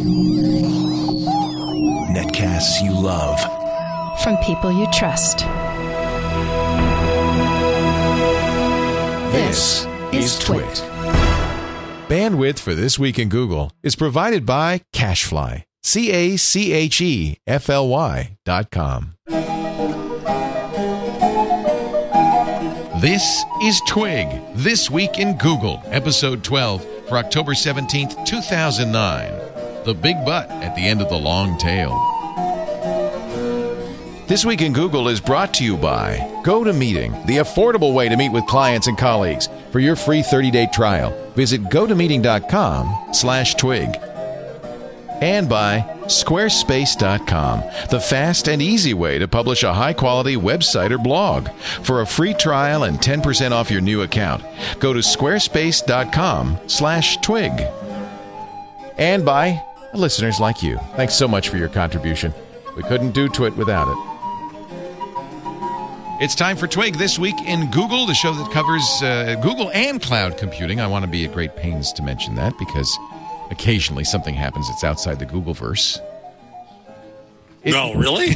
Netcasts you love. From people you trust. This is Twit. Bandwidth for This Week in Google is provided by CacheFly. CacheFly.com. This is Twig, This Week in Google, Episode 12 for October 17th, 2009. The Big Butt at the End of the Long Tail. This Week in Google is brought to you by GoToMeeting, the affordable way to meet with clients and colleagues. For your free 30-day trial, visit gotomeeting.com/twig. And by Squarespace.com, the fast and easy way to publish a high-quality website or blog. For a free trial and 10% off your new account, go to squarespace.com/twig. And by listeners like you. Thanks so much for your contribution. We couldn't do Twit without it. It's time for Twig This Week in Google, the show that covers Google and cloud computing. I want to be at great pains to mention that because occasionally something happens that's outside the Googleverse. No, really?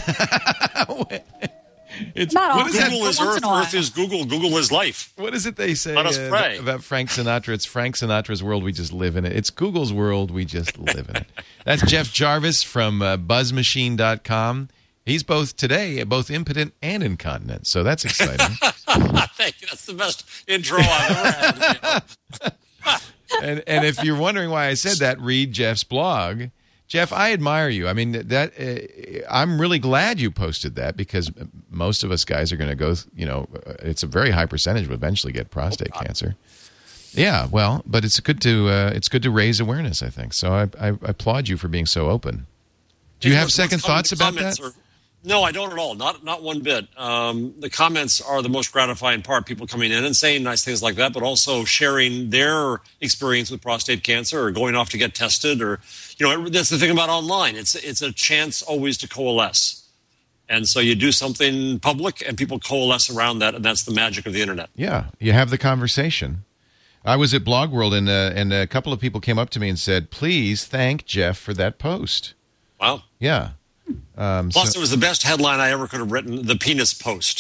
It's not what is that? Google is Earth, Earth is Google, Google is life. What is it they say Let us pray. About Frank Sinatra? It's Frank Sinatra's world, we just live in it. It's Google's world, we just live in it. That's Jeff Jarvis from BuzzMachine.com. He's both impotent and incontinent, so that's exciting. Thank you. That's the best intro I've ever had. And if you're wondering why I said that, read Jeff's blog. Jeff, I admire you. I mean, I'm really glad you posted that because most of us guys are going to go, it's a very high percentage will eventually get prostate cancer. Yeah, well, but it's good to raise awareness, I think. So I applaud you for being so open. Do you have second thoughts about that? No, I don't at all. Not one bit. The comments are the most gratifying part. People coming in and saying nice things like that, but also sharing their experience with prostate cancer or going off to get tested. Or, that's the thing about online. It's a chance always to coalesce. And so you do something public and people coalesce around that, and that's the magic of the internet. Yeah, you have the conversation. I was at Blog World, and a couple of people came up to me and said, please thank Jeff for that post. Wow. Yeah. Plus, it was the best headline I ever could have written, the penis post.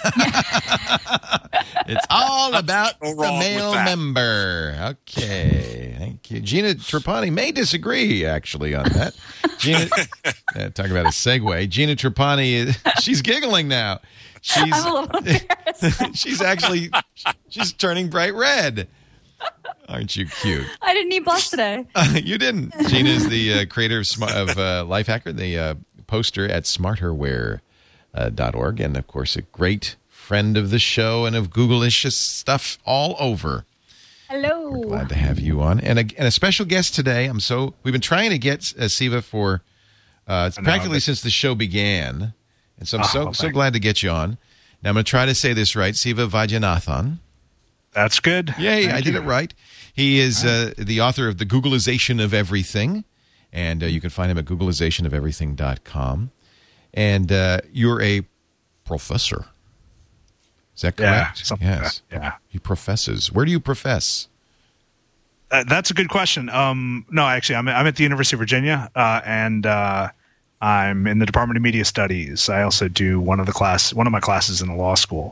It's all about the male member. Okay. Thank you. Gina Trapani may disagree, actually, on that. Gina, talk about a segue. Gina Trapani, she's giggling now. I'm a little embarrassed. She's turning bright red. Aren't you cute? I didn't eat blush today. You didn't. Gina is the creator of Lifehacker, the poster at smarterware.org, and, of course, a great friend of the show and of Google-ish stuff all over. Hello. We're glad to have you on. And a special guest today. We've been trying to get Siva for practically since the show began, and so I'm so glad to get you on. Now, I'm going to try to say this right. Siva Vaidyanathan. That's good. Yay, I did it right. He is the author of The Googleization of Everything, and you can find him at googleizationofeverything.com. And you're a professor. Is that correct? Yeah, yes. Yeah. He professes. Where do you profess? That's a good question. No, actually, I'm at the University of Virginia, and I'm in the Department of Media Studies. I also do one of my classes in the law school.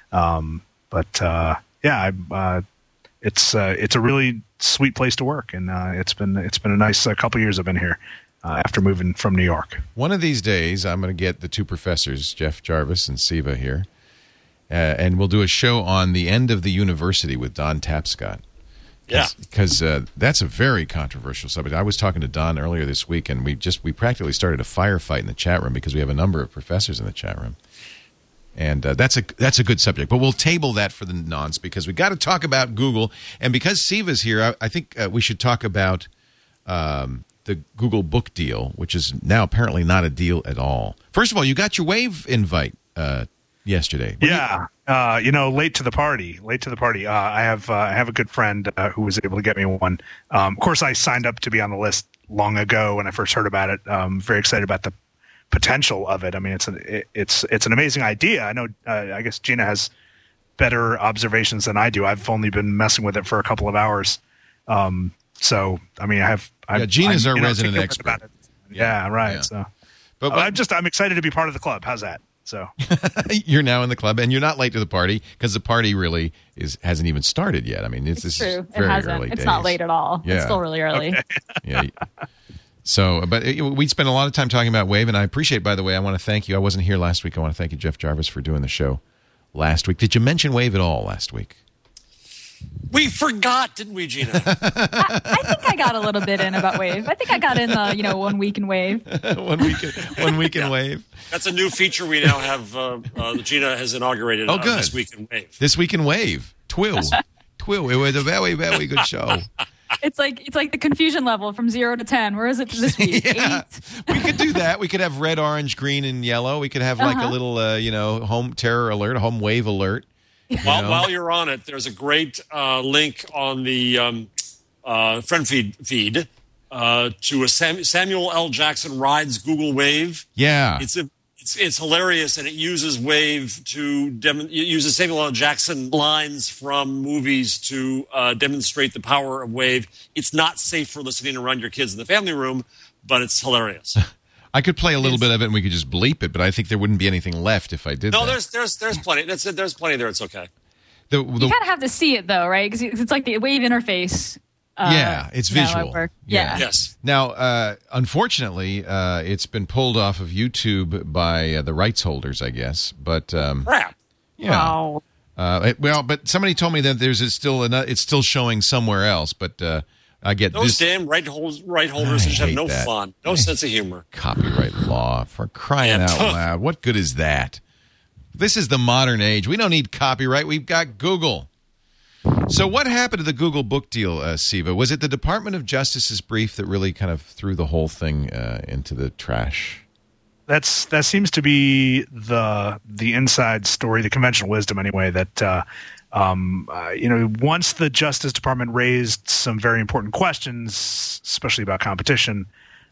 It's a really sweet place to work, and it's been a nice couple years I've been here after moving from New York. One of these days, I'm going to get the two professors, Jeff Jarvis and Siva, here, and we'll do a show on the end of the university with Don Tapscott. Yeah, because that's a very controversial subject. I was talking to Don earlier this week, and we practically started a firefight in the chat room because we have a number of professors in the chat room. And that's a good subject. But we'll table that for the nonce because we got to talk about Google. And because Siva's here, I think we should talk about the Google book deal, which is now apparently not a deal at all. First of all, you got your Wave invite yesterday. Yeah. Late to the party. I have a good friend who was able to get me one. Of course, I signed up to be on the list long ago when I first heard about it. Very excited about the potential of it. I mean, it's an amazing idea. I know. I guess Gina has better observations than I do. I've only been messing with it for a couple of hours. So I mean, Gina's our I'm resident articulate expert. about it. Yeah, right. Yeah. So, But I'm excited to be part of the club. How's that? So you're now in the club, and you're not late to the party because the party really hasn't even started yet. I mean, this is True. very It hasn't. early It's days. not late at all. Yeah. It's still really early. Okay. Yeah. So, but we spent a lot of time talking about Wave, and I appreciate, by the way, I want to thank you. I wasn't here last week. I want to thank you, Jeff Jarvis, for doing the show last week. Did you mention Wave at all last week? We forgot, didn't we, Gina? I think I got a little bit in about Wave. I think I got in the 1 week in Wave. one week in Wave. That's a new feature we now have. Gina has inaugurated good. This Week in Wave. This week in Wave. Twill. It was a very, very good show. It's like the confusion level from 0 to 10. Where is it this week? Yeah. 8? We could do that. We could have red, orange, green, and yellow. We could have like a little, home terror alert, a home wave alert. While you're on it, there's a great link on the friend feed to a Samuel L. Jackson rides Google Wave. Yeah. It's hilarious, and it uses Wave it uses Samuel L. Jackson lines from movies to demonstrate the power of Wave. It's not safe for listening around your kids in the family room, but it's hilarious. I could play a little bit of it and we could just bleep it, but I think there wouldn't be anything left if I did that. No, there's plenty. There's plenty there. It's okay. You kind of have to see it though, right? Because it's like the Wave interface. It's visual. Yeah. Yes. Now, unfortunately, it's been pulled off of YouTube by the rights holders, I guess. But Crap. yeah. Wow. But somebody told me that it's still showing somewhere else. But I get Those this damn right holders just have hate no that. fun, no sense of humor. copyright law for crying Yeah. out loud. What good is that? This is the modern age. We don't need copyright. We've got Google. So what happened to the Google book deal, Siva? Was it the Department of Justice's brief that really kind of threw the whole thing into the trash? that seems to be the inside story, the conventional wisdom anyway, that once the Justice Department raised some very important questions, especially about competition,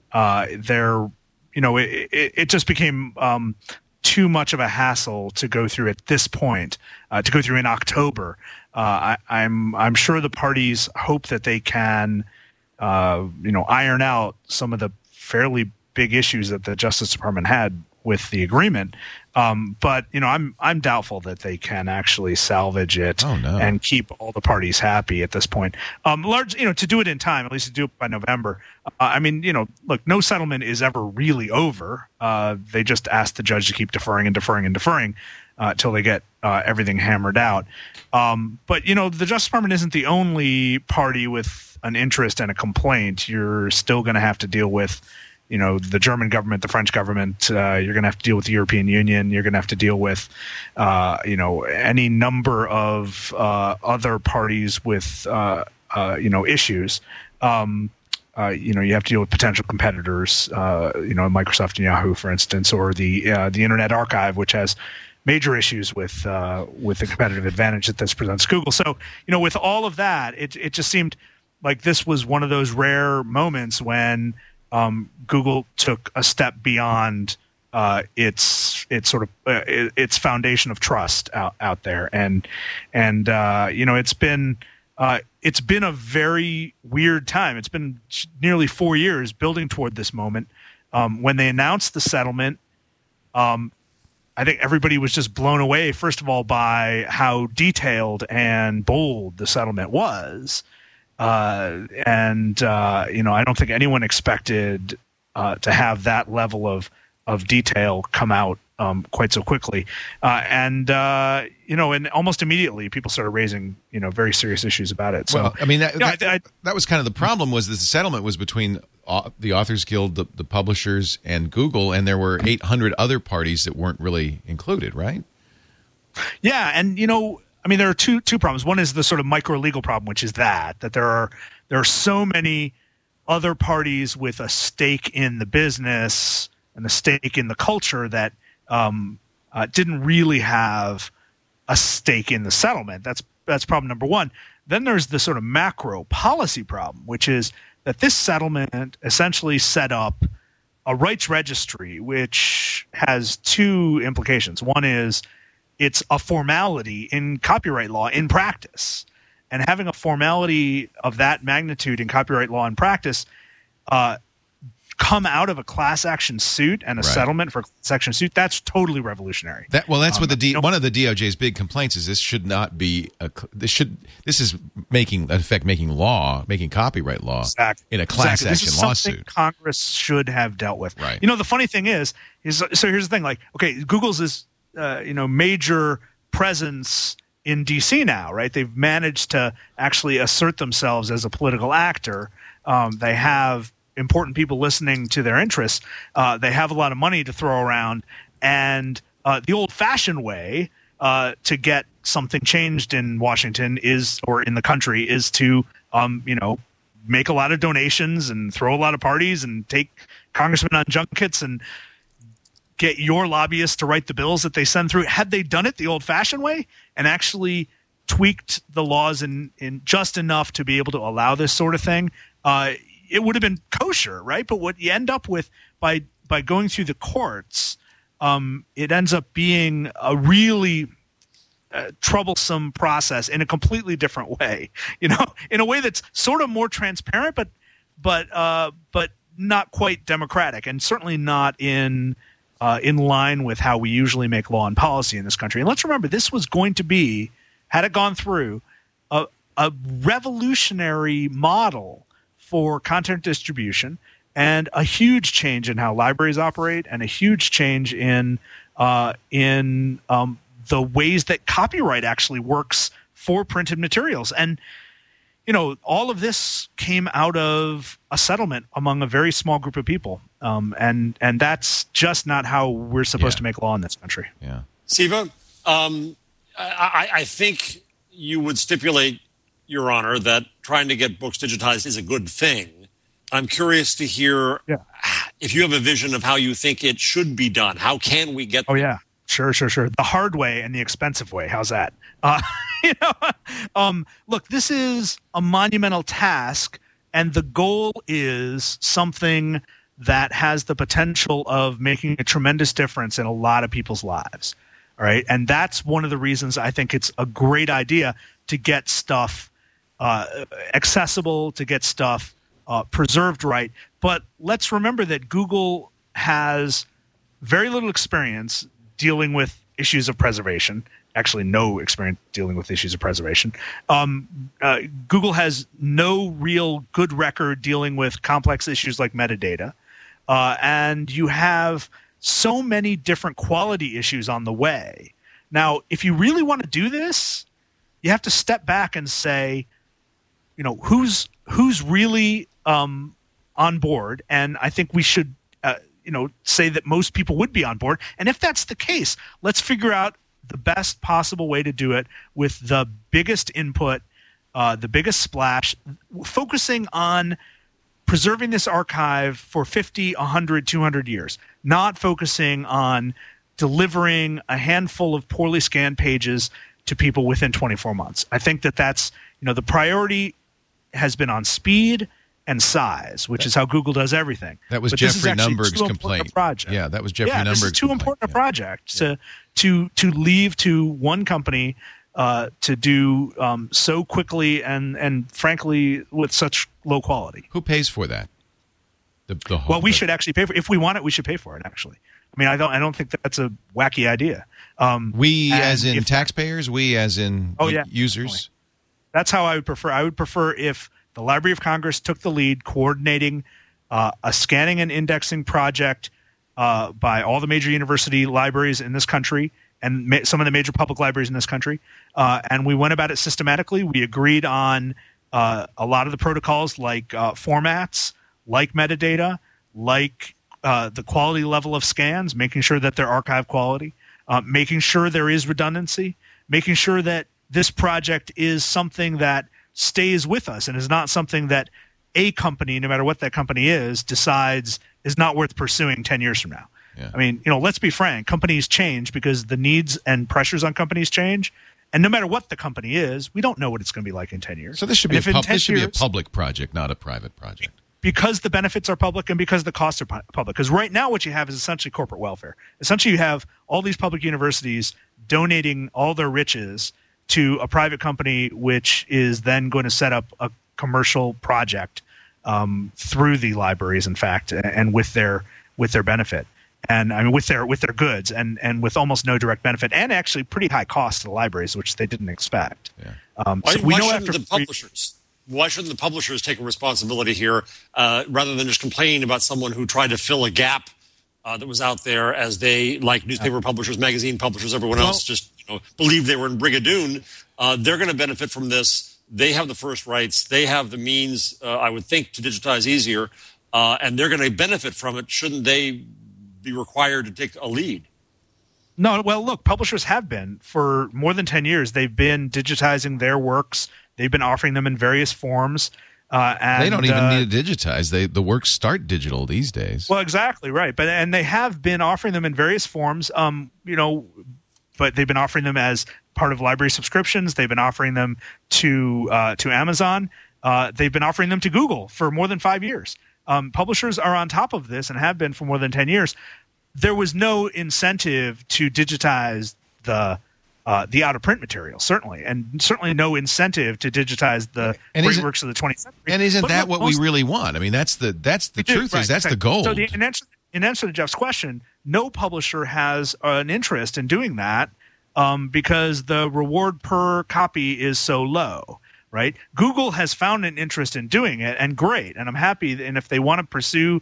it just became too much of a hassle to go through at this point, to go through in October. I'm sure the parties hope that they can, iron out some of the fairly big issues that the Justice Department had with the agreement. But I'm doubtful that they can actually salvage it and keep all the parties happy at this point. To do it in time, at least to do it by November. Look, no settlement is ever really over. They just ask the judge to keep deferring till they get everything hammered out. But the Justice Department isn't the only party with an interest and a complaint. You're still going to have to deal with the German government, the French government. You're going to have to deal with the European Union. You're going to have to deal with, any number of other parties with, issues. You have to deal with potential competitors, Microsoft and Yahoo, for instance, or the Internet Archive, which has major issues with the competitive advantage that this presents Google. So, with all of that, it just seemed like this was one of those rare moments when Google took a step beyond its foundation of trust out there, and it's been a very weird time. It's been nearly 4 years building toward this moment. When they announced the settlement, I think everybody was just blown away, first of all, by how detailed and bold the settlement was. I don't think anyone expected to have that level of detail come out quite so quickly. And almost immediately people started raising, very serious issues about it. So, that was kind of the problem, was the settlement was between the Authors Guild, the publishers, and Google, and there were 800 other parties that weren't really included, right? Yeah, and there are two problems. One is the sort of micro legal problem, which is that there are so many other parties with a stake in the business and a stake in the culture that didn't really have a stake in the settlement. That's problem number one. Then there's the sort of macro policy problem, which is that this settlement essentially set up a rights registry, which has two implications. One is it's a formality in copyright law in practice. and having a formality of that magnitude in copyright law and practice come out of a class action suit and a settlement for a class action suit, that's totally revolutionary. That's what one of the DOJ's big complaints is. This should not be this is making copyright law in a class action lawsuit. Congress should have dealt with. Right. The funny thing is so here's the thing. Like, okay, Google's is major presence in DC now, right? They've managed to actually assert themselves as a political actor. They have important people listening to their interests. They have a lot of money to throw around, and the old-fashioned way to get something changed in Washington or in the country is to make a lot of donations and throw a lot of parties and take congressmen on junkets and get your lobbyists to write the bills that they send through. Had they done it the old-fashioned way and actually tweaked the laws in just enough to be able to allow this sort of thing, it would have been kosher, right? But what you end up with by going through the courts, it ends up being a really troublesome process in a completely different way. In a way that's sort of more transparent, but not quite democratic, and certainly not in line with how we usually make law and policy in this country. And let's remember, this was going to be, had it gone through, a revolutionary model for content distribution, and a huge change in how libraries operate, and a huge change in the ways that copyright actually works for printed materials. And all of this came out of a settlement among a very small group of people, and that's just not how we're supposed to make law in this country. Yeah, Siva, I think you would stipulate, Your Honor, that trying to get books digitized is a good thing. I'm curious to hear if you have a vision of how you think it should be done. How can we get there? Oh, yeah. Sure. The hard way and the expensive way. How's that? Look, this is a monumental task, and the goal is something that has the potential of making a tremendous difference in a lot of people's lives. All right. And that's one of the reasons I think it's a great idea to get stuff accessible, to get stuff preserved right. But let's remember that Google has very little experience dealing with issues of preservation. Actually, no experience dealing with issues of preservation. Google has no real good record dealing with complex issues like metadata. And you have so many different quality issues on the way. Now, if you really want to do this, you have to step back and say, who's really on board, and I think we should say that most people would be on board. And if that's the case, let's figure out the best possible way to do it with the biggest input, the biggest splash, focusing on preserving this archive for 50, 100, 200 years, not focusing on delivering a handful of poorly scanned pages to people within 24 months. I think that's the priority has been on speed and size, which is how Google does everything. That was Jeffrey Numberg's complaint. Yeah, that was Jeffrey Numberg's complaint. This is too important a project to leave to one company to do so quickly and frankly with such low quality. Who pays for that? We should actually pay for it. If we want it, we should pay for it, actually. I mean, I don't think that's a wacky idea. We as in taxpayers? We as in users? That's how I would prefer. I would prefer if the Library of Congress took the lead coordinating a scanning and indexing project by all the major university libraries in this country and some of the major public libraries in this country. And we went about it systematically. We agreed on a lot of the protocols like formats, like metadata, like the quality level of scans, making sure that they're archive quality, making sure there is redundancy, making sure that this project is something that stays with us and is not something that a company, no matter what that company is, decides is not worth pursuing 10 years from now. Yeah. I mean, let's be frank. Companies change because the needs and pressures on companies change. And no matter what the company is, we don't know what it's going to be like in 10 years. So this should be a public project, not a private project. Because the benefits are public and because the costs are public. Because right now what you have is essentially corporate welfare. Essentially you have all these public universities donating all their riches to a private company, which is then going to set up a commercial project through the libraries, in fact, and with their benefit, and I mean with their goods, and with almost no direct benefit, and actually pretty high cost to the libraries, which they didn't expect. Yeah. Why shouldn't the publishers take a responsibility here rather than just complaining about someone who tried to fill a gap that was out there, as they, like newspaper publishers, magazine publishers, everyone else, just believed they were in Brigadoon? They're going to benefit from this. They have the first rights. They have the means, I would think, to digitize easier, and they're going to benefit from it. Shouldn't they be required to take a lead? No, well, look, publishers have been for more than 10 years. They've been digitizing their works. They've been offering them in various forms. And they don't even need to digitize. The works start digital these days. Well, exactly right. And they have been offering them in various forms. But they've been offering them as part of library subscriptions. They've been offering them to Amazon. They've been offering them to Google for more than 5 years. Publishers are on top of this and have been for more than 10 years. There was no incentive to digitize the out-of-print material, certainly, and certainly no incentive to digitize the great works of the 20th century. And isn't that what we really want? I mean, that's the truth. Right, that's the goal. So in answer to Jeff's question, no publisher has an interest in doing that because the reward per copy is so low. Right? Google has found an interest in doing it, and great, and I'm happy. And if they want to pursue,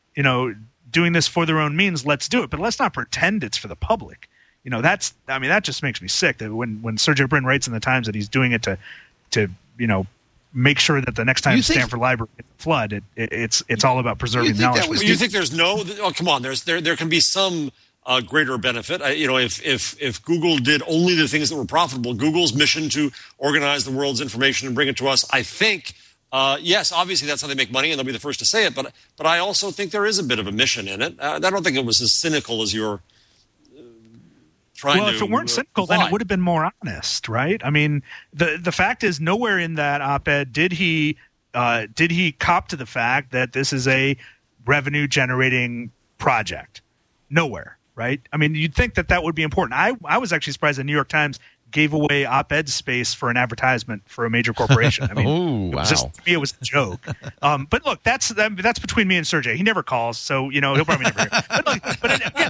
doing this for their own means, let's do it. But let's not pretend it's for the public. That just makes me sick. That when Sergey Brin writes in the Times that he's doing it to make sure that the next time Stanford Library gets a flood, it's all about preserving knowledge. You think there's no? Oh, come on. There can be some greater benefit. If Google did only the things that were profitable, Google's mission to organize the world's information and bring it to us, I think. Yes, obviously that's how they make money, and they'll be the first to say it. But I also think there is a bit of a mission in it. I don't think it was as cynical as you're trying to. Well, if it weren't cynical, then it would have been more honest, right? I mean, the fact is, nowhere in that op-ed did he cop to the fact that this is a revenue-generating project. Nowhere, right? I mean, you'd think that would be important. I was actually surprised the New York Times gave away op-ed space for an advertisement for a major corporation. I mean, to me, it was a joke. But look, that's between me and Sergey. He never calls, so he'll probably never hear. But again,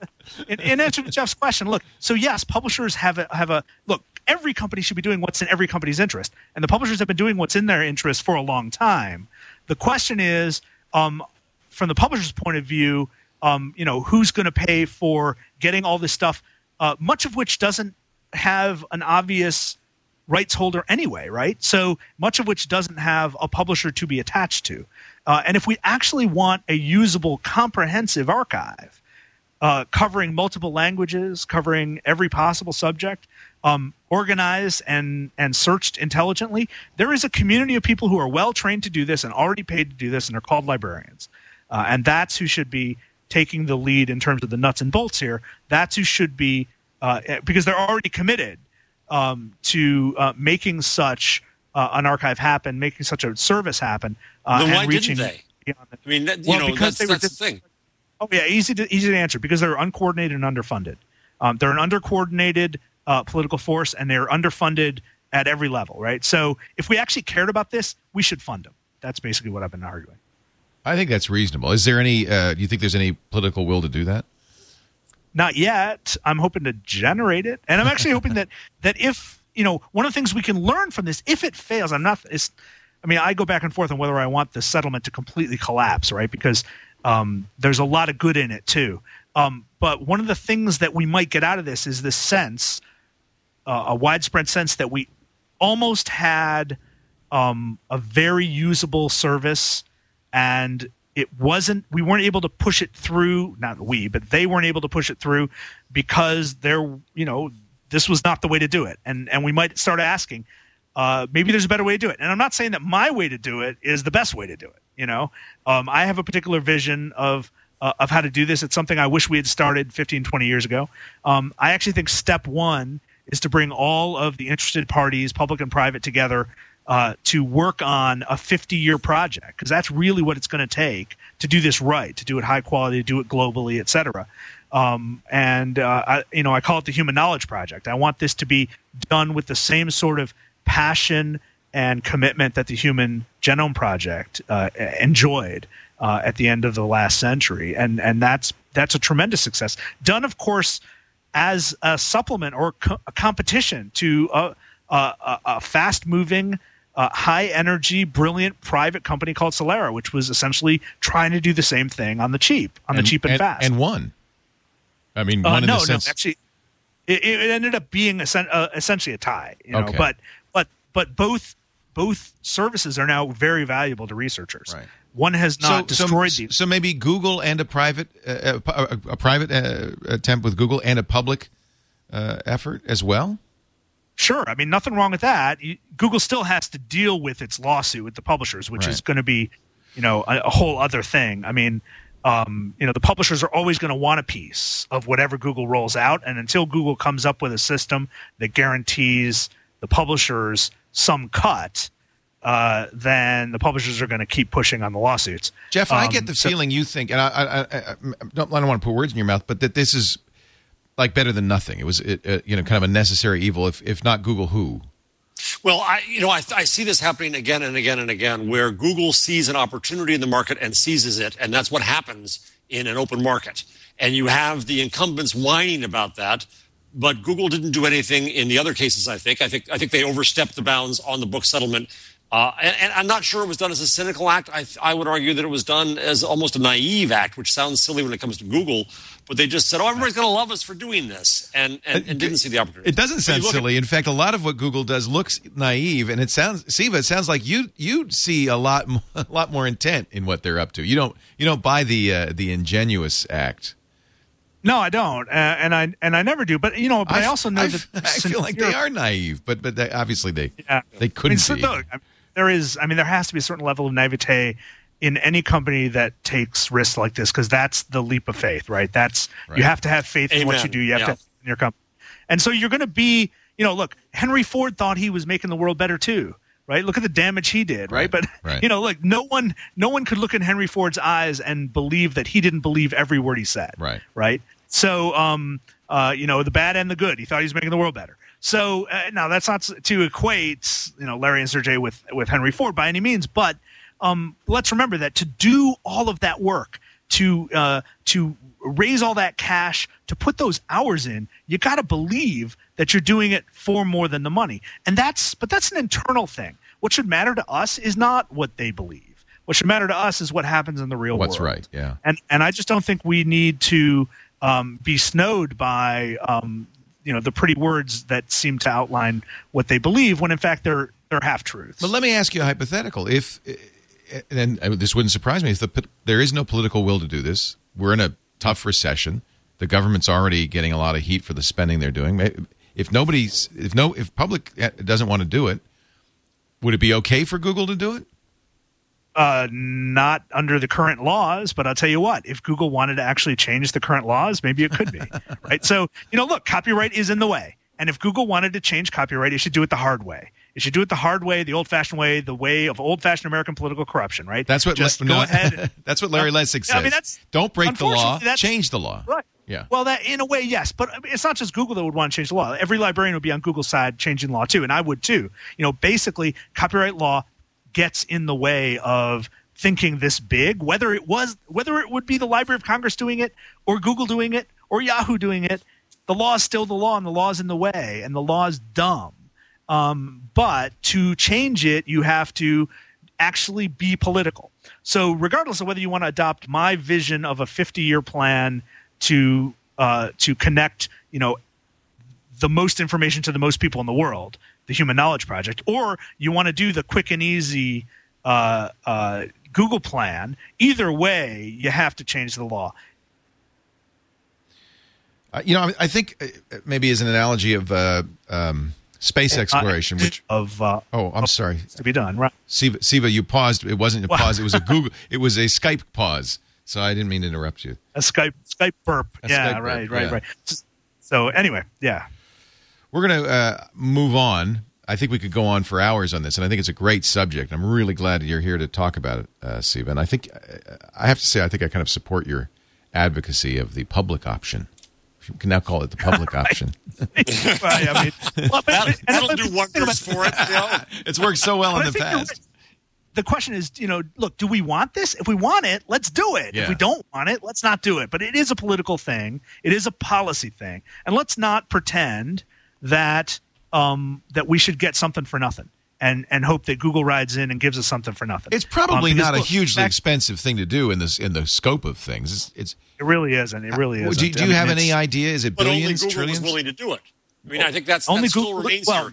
in answer to Jeff's question, look. So yes, publishers have a look. Every company should be doing what's in every company's interest, and the publishers have been doing what's in their interest for a long time. The question is, from the publisher's point of view, who's going to pay for getting all this stuff, much of which doesn't have an obvious rights holder anyway, right? So much of which doesn't have a publisher to be attached to. And if we actually want a usable, comprehensive archive covering multiple languages, covering every possible subject, organized and searched intelligently, there is a community of people who are well trained to do this and already paid to do this, and they're called librarians. And that's who should be taking the lead in terms of the nuts and bolts here. That's who should be because they're already committed to making such an archive happen, making such a service happen. Then why didn't they? I mean, that's the thing. Oh yeah, easy to answer, because they're uncoordinated and underfunded. They're an undercoordinated political force, and they're underfunded at every level, right? So if we actually cared about this, we should fund them. That's basically what I've been arguing. I think that's reasonable. Is there any? Do you think there's any political will to do that? Not yet. I'm hoping to generate it, and I'm actually hoping that if one of the things we can learn from this, if it fails, I go back and forth on whether I want the settlement to completely collapse, right? Because there's a lot of good in it too. But one of the things that we might get out of this is this sense, a widespread sense that we almost had a very usable service, and we weren't able to push it through, but they weren't able to push it through because this was not the way to do it. And we might start asking, maybe there's a better way to do it. And I'm not saying that my way to do it is the best way to do it. I have a particular vision of how to do this. It's something I wish we had started 15, 20 years ago. I actually think step one is to bring all of the interested parties, public and private, together to work on a 50-year project, because that's really what it's going to take to do this right, to do it high quality, to do it globally, et cetera. I call it the Human Knowledge Project. I want this to be done with the same sort of passion and commitment that the Human Genome Project enjoyed at the end of the last century, and that's a tremendous success. Done, of course, as a supplement or a competition to a fast-moving, high-energy, brilliant private company called Celera, which was essentially trying to do the same thing on the cheap, and fast, and won. I mean, won in the sense. No, actually, it ended up being essentially a tie. Okay. But both services are now very valuable to researchers. Right. One has not destroyed these. So maybe Google and a private attempt with Google and a public effort as well. Sure. I mean, nothing wrong with that. Google still has to deal with its lawsuit with the publishers, which is going to be, a whole other thing. I mean, the publishers are always going to want a piece of whatever Google rolls out, and until Google comes up with a system that guarantees the publishers some cut, then the publishers are going to keep pushing on the lawsuits. Jeff, I get the feeling you think, and I don't want to put words in your mouth, but that this is like better than nothing. It was, kind of a necessary evil. If not Google, who? Well, I see this happening again and again and again, where Google sees an opportunity in the market and seizes it, and that's what happens in an open market. And you have the incumbents whining about that, but Google didn't do anything in the other cases. I think they overstepped the bounds on the book settlement. And I'm not sure it was done as a cynical act. I would argue that it was done as almost a naive act, which sounds silly when it comes to Google. But they just said, everybody's going to love us for doing this, and didn't see the opportunity. It doesn't sound silly. In fact, a lot of what Google does looks naive, and it sounds like you see a lot more intent in what they're up to. You don't buy the ingenuous act. No, I don't, and I never do. But I also know that I feel like they are naive, but obviously they couldn't be. There has to be a certain level of naivete in any company that takes risks like this, because that's the leap of faith, right? You have to have faith in what you do. You have to have faith in your company, and so you're going to be, look, Henry Ford thought he was making the world better too, right? Look at the damage he did, right? But look, no one could look in Henry Ford's eyes and believe that he didn't believe every word he said, right? So, the bad and the good. He thought he was making the world better. So now that's not to equate, Larry and Sergey with Henry Ford by any means, but let's remember that to do all of that work, to raise all that cash, to put those hours in, you got to believe that you're doing it for more than the money, but that's an internal thing. What should matter to us is not what they believe. What should matter to us is what happens in the real world. What's right? Yeah. And I just don't think we need to be snowed by the pretty words that seem to outline what they believe, when in fact they're half truths. But let me ask you a hypothetical. And this wouldn't surprise me, if there is no political will to do this. We're in a tough recession. The government's already getting a lot of heat for the spending they're doing. If public doesn't want to do it, would it be okay for Google to do it? Not under the current laws, but I'll tell you what, if Google wanted to actually change the current laws, maybe it could be, right? So, look, copyright is in the way. And if Google wanted to change copyright, it should do it the hard way. It should do it the hard way, the old-fashioned way, the way of old-fashioned American political corruption, right? That's what go ahead. That's what Larry Lessig says. Don't break the law, change the law. Right. Yeah. Well, that in a way, yes, but it's not just Google that would want to change the law. Every librarian would be on Google's side changing the law too, and I would too. Basically, copyright law gets in the way of thinking this big, whether it would be the Library of Congress doing it, or Google doing it, or Yahoo doing it. The law is still the law, and the law is in the way, and the law is dumb. But to change it, you have to actually be political. So regardless of whether you want to adopt my vision of a 50-year plan to connect, the most information to the most people in the world, the Human Knowledge Project, or you want to do the quick and easy Google plan, either way, you have to change the law. I think maybe as an analogy of space exploration, I'm sorry, to be done, right? Siva, you paused. It wasn't a pause. It was a Google. It was a Skype pause. So I didn't mean to interrupt you. A Skype burp. Right. So anyway, yeah, we're gonna move on. I think we could go on for hours on this, and I think it's a great subject. I'm really glad you're here to talk about it, Siva. And I think I have to say, I think I kind of support your advocacy of the public option. You can now call it the public option. That'll do wonders for it. It's worked so well in the past. The question is, look, do we want this? If we want it, let's do it. Yeah. If we don't want it, let's not do it. But it is a political thing. It is a policy thing. And let's not pretend that that we should get something for nothing and hope that Google rides in and gives us something for nothing. It's probably not a hugely expensive thing to do in the scope of things. It really isn't. It really isn't. Do you have any idea? Is it billions, but only Google trillions? was willing to do it. I mean, I think that still remains here.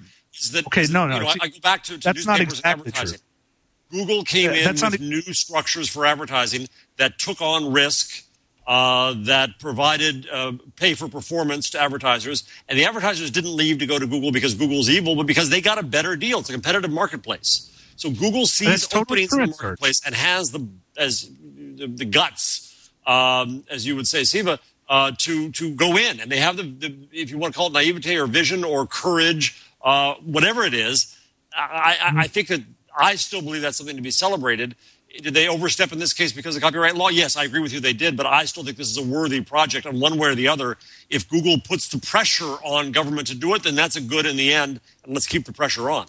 I go back to that's newspapers not exactly and advertising. True. Google came in with new structures for advertising that took on risk, that provided pay for performance to advertisers. And the advertisers didn't leave to go to Google because Google's evil, but because they got a better deal. It's a competitive marketplace. So Google sees openings in the marketplace and has the guts, as you would say, Siva, to go in. And they have the if you want to call it naivete or vision or courage, whatever it is. I think that I still believe that's something to be celebrated. Did they overstep in this case because of copyright law? Yes, I agree with you, they did, but I still think this is a worthy project on one way or the other. If Google puts the pressure on government to do it, then that's a good in the end, and let's keep the pressure on.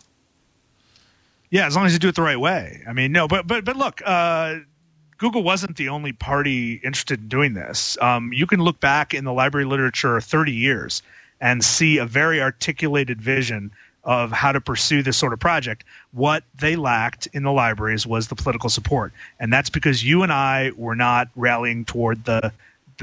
Yeah, as long as you do it the right way. I mean, no, but look, Google wasn't the only party interested in doing this. You can look back in the library literature 30 years and see a very articulated vision of how to pursue this sort of project. What they lacked in the libraries was the political support, and that's because you and I were not rallying toward the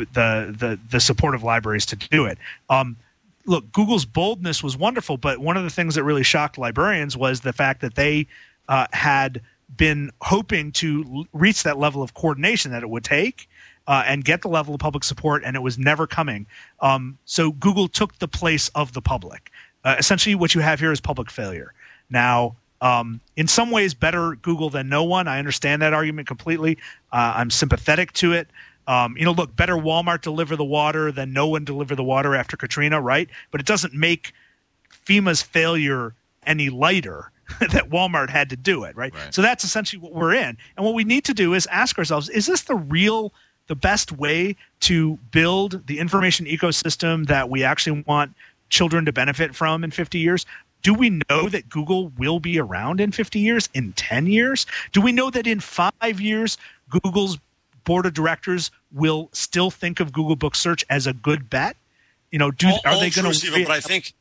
support of libraries to do it. Look, Google's boldness was wonderful, but one of the things that really shocked librarians was the fact that they had been hoping to reach that level of coordination that it would take and get the level of public support, and it was never coming. So Google took the place of the public. Essentially, what you have here is public failure. Now, in some ways, better Google than no one. I understand that argument completely. I'm sympathetic to it. Look, better Walmart deliver the water than no one deliver the water after Katrina, right? But it doesn't make FEMA's failure any lighter that Walmart had to do it, right? So that's essentially what we're in. And what we need to do is ask ourselves, is this the best way to build the information ecosystem that we actually want children to benefit from in 50 years? Do we know that Google will be around in 50 years, in 10 years? Do we know that in 5 years, Google's board of directors will still think of Google Book Search as a good bet? Are they going to? But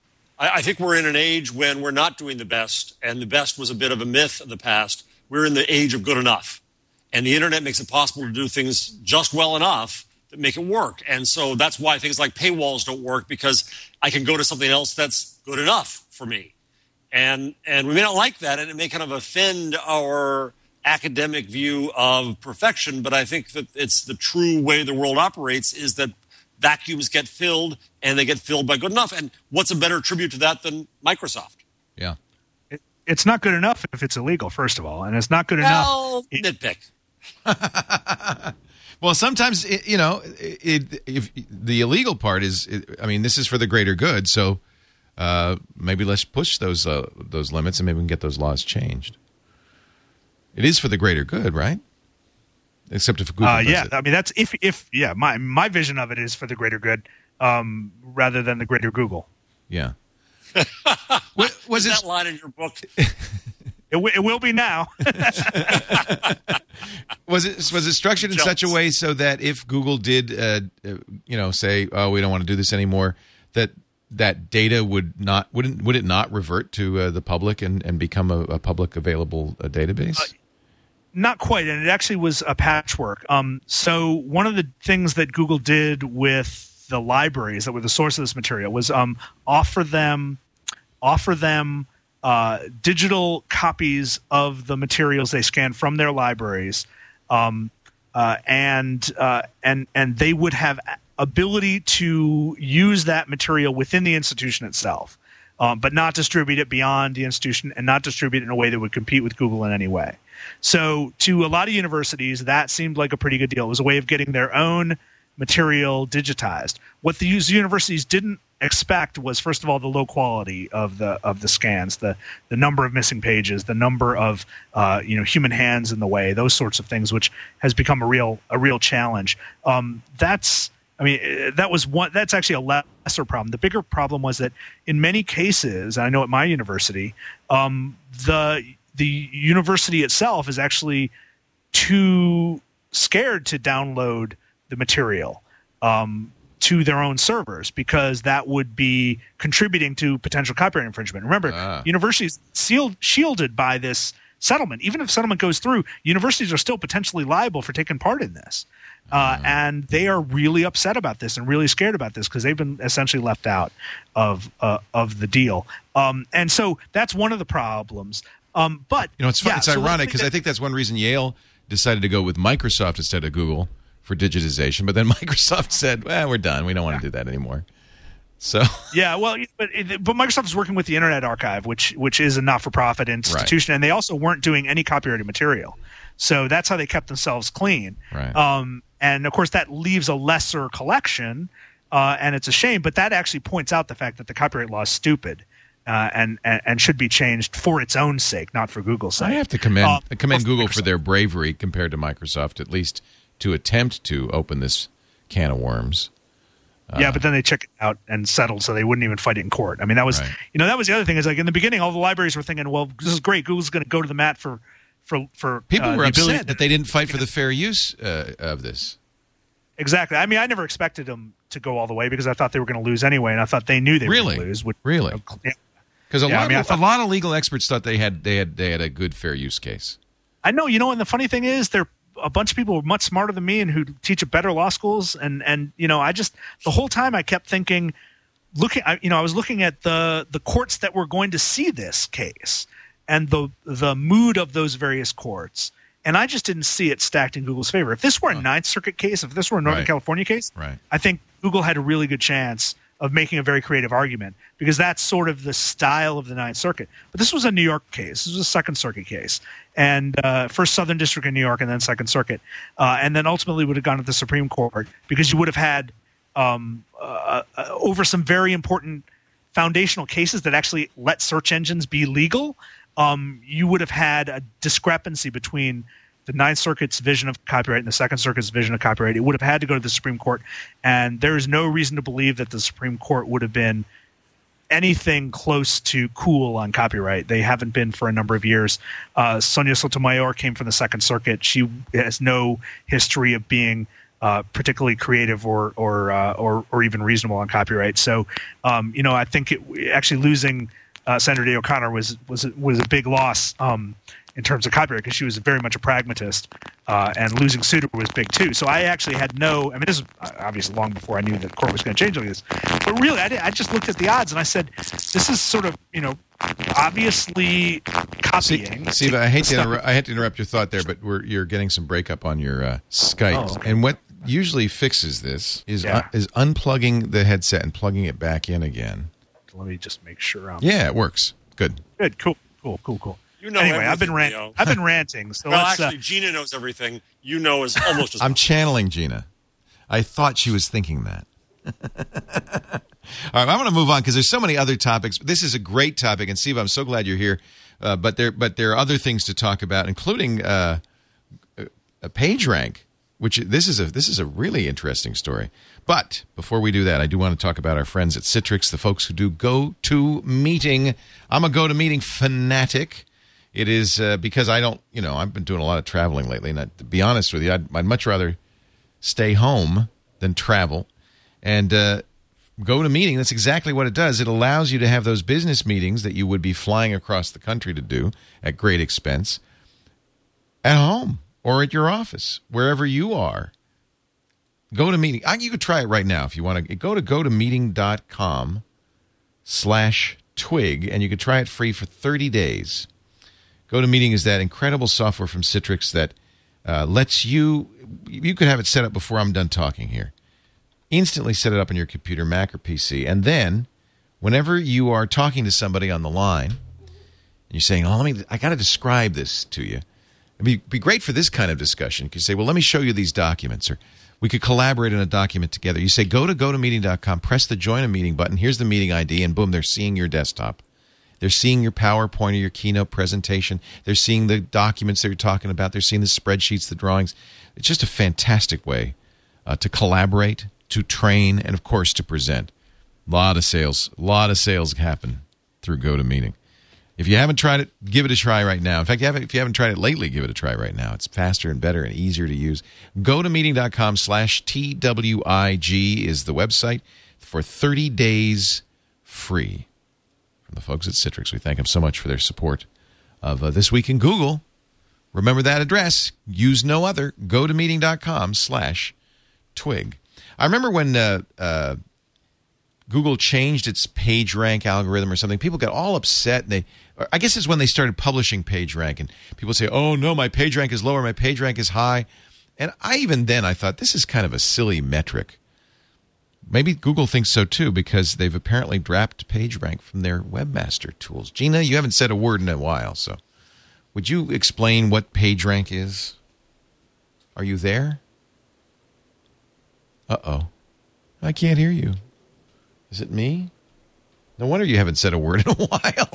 I think we're in an age when we're not doing the best, and the best was a bit of a myth of the past. We're in the age of good enough, and the internet makes it possible to do things just well enough that make it work. And so that's why things like paywalls don't work, because I can go to something else that's good enough for me. And we may not like that, and it may kind of offend our academic view of perfection, but I think that it's the true way the world operates, is that vacuums get filled, and they get filled by good enough. And what's a better tribute to that than Microsoft? Yeah. It's not good enough if it's illegal, first of all, and it's not good enough. Nitpick. Well, sometimes, if the illegal part is, this is for the greater good, so maybe let's push those limits and maybe we can get those laws changed. It is for the greater good, right? Except if Google does it. I mean, that's my vision of it is for the greater good rather than the greater Google. Yeah. Was that line in your book? It will be now. Was it structured in such a way so that if Google did, say, "Oh, we don't want to do this anymore," that data would it not revert to the public and become a public available database? Not quite, and it actually was a patchwork. So one of the things that Google did with the libraries that were the source of this material was offer them digital copies of the materials they scanned from their libraries, and they would have ability to use that material within the institution itself, but not distribute it beyond the institution and not distribute it in a way that would compete with Google in any way. So to a lot of universities, that seemed like a pretty good deal. It was a way of getting their own material digitized. What the universities didn't expect was, first of all, the low quality of the scans, the number of missing pages, the number of human hands in the way, those sorts of things, which has become a real challenge. That's actually a lesser problem. The bigger problem was that in many cases, I know at my university, the university itself is actually too scared to download the material to their own servers, because that would be contributing to potential copyright infringement. Remember, universities shielded by this settlement. Even if settlement goes through, universities are still potentially liable for taking part in this. And they are really upset about this and really scared about this because they've been essentially left out of the deal. And so that's one of the problems. But it's fun. It's ironic because I think that's one reason Yale decided to go with Microsoft instead of Google for digitization. But then Microsoft said, "Well, we're done. We don't want to do that anymore." So but Microsoft is working with the Internet Archive, which is a not-for-profit institution, and they also weren't doing any copyrighted material. So that's how they kept themselves clean. Right. And of course, that leaves a lesser collection, and it's a shame. But that actually points out the fact that the copyright law is stupid. And should be changed for its own sake, not for Google's sake. I have to commend Google for their bravery compared to Microsoft, at least to attempt to open this can of worms. But then they checked it out and settled, so they wouldn't even fight it in court. I mean, that was that was the other thing. Is like in the beginning, all the libraries were thinking, "Well, this is great. Google's going to go to the mat for people were upset that they didn't fight for the fair use of this." Exactly. I mean, I never expected them to go all the way because I thought they were going to lose anyway, and I thought they knew they were going to lose. Really? Because a lot of legal experts thought they had a good fair use case. I know, and the funny thing is, there are a bunch of people who are much smarter than me and who teach at better law schools, and I just the whole time I kept thinking, I was looking at the courts that were going to see this case and the mood of those various courts, and I just didn't see it stacked in Google's favor. If this were a Ninth Circuit case, if this were a Northern California case, I think Google had a really good chance of making a very creative argument, because that's sort of the style of the Ninth Circuit. But this was a New York case. This was a Second Circuit case. And first Southern District in New York and then Second Circuit. And then ultimately would have gone to the Supreme Court, because you would have had over some very important foundational cases that actually let search engines be legal, you would have had a discrepancy between the Ninth Circuit's vision of copyright and the Second Circuit's vision of copyright. It would have had to go to the Supreme Court, and there is no reason to believe that the Supreme Court would have been anything close to cool on copyright. They haven't been for a number of years. Sonia Sotomayor came from the Second Circuit. She has no history of being particularly creative or even reasonable on copyright. So, I think actually losing Sandra Day O'Connor was a big loss in terms of copyright, because she was very much a pragmatist, and losing Souter was big too. So I actually had this is obviously long before I knew that the court was going to change like this. But really, I just looked at the odds and I said, this is sort of, obviously copying. Steve, I hate to interrupt your thought there, but you're getting some breakup on your Skype. Oh, okay. And what usually fixes this is unplugging the headset and plugging it back in again. Let me just make sure. It works. Good. Cool. Anyway, I've been ranting. So actually, Gina knows everything. Is almost as I'm channeling Gina. I thought she was thinking that. All right, I'm going to move on because there's so many other topics. This is a great topic, and Steve, I'm so glad you're here. But there are other things to talk about, including a PageRank, which this is a really interesting story. But before we do that, I do want to talk about our friends at Citrix, the folks who do GoToMeeting. I'm a GoToMeeting fanatic. It is because I don't, I've been doing a lot of traveling lately, and to be honest with you, I'd much rather stay home than travel. And GoToMeeting, that's exactly what it does. It allows you to have those business meetings that you would be flying across the country to do at great expense at home or at your office, wherever you are. GoToMeeting. You could try it right now if you want to. Go to gotomeeting.com/twig, and you could try it free for 30 days. GoToMeeting is that incredible software from Citrix that lets you could have it set up before I'm done talking here. Instantly set it up on your computer, Mac or PC, and then whenever you are talking to somebody on the line, and you're saying, I got to describe this to you. It'd be great for this kind of discussion. You could say, well, let me show you these documents, or we could collaborate on a document together. You say, go to GoToMeeting.com, press the Join a Meeting button. Here's the meeting ID, and boom, they're seeing your desktop. They're seeing your PowerPoint or your keynote presentation. They're seeing the documents that you're talking about. They're seeing the spreadsheets, the drawings. It's just a fantastic way to collaborate, to train, and, of course, to present. A lot of sales happen through GoToMeeting. If you haven't tried it, give it a try right now. In fact, if you haven't tried it lately, give it a try right now. It's faster and better and easier to use. GoToMeeting.com/TWIG is the website for 30 days free. From the folks at Citrix, we thank them so much for their support of This Week in Google. Remember that address. Use no other. GoToMeeting.com/twig. I remember when Google changed its PageRank algorithm or something. People got all upset. I guess it's when they started publishing PageRank, and people say, "Oh no, my PageRank is lower, my PageRank is high." And I thought this is kind of a silly metric. Maybe Google thinks so too, because they've apparently dropped PageRank from their webmaster tools. Gina, you haven't said a word in a while, so would you explain what PageRank is? Are you there? Uh-oh. I can't hear you. Is it me? No wonder you haven't said a word in a while.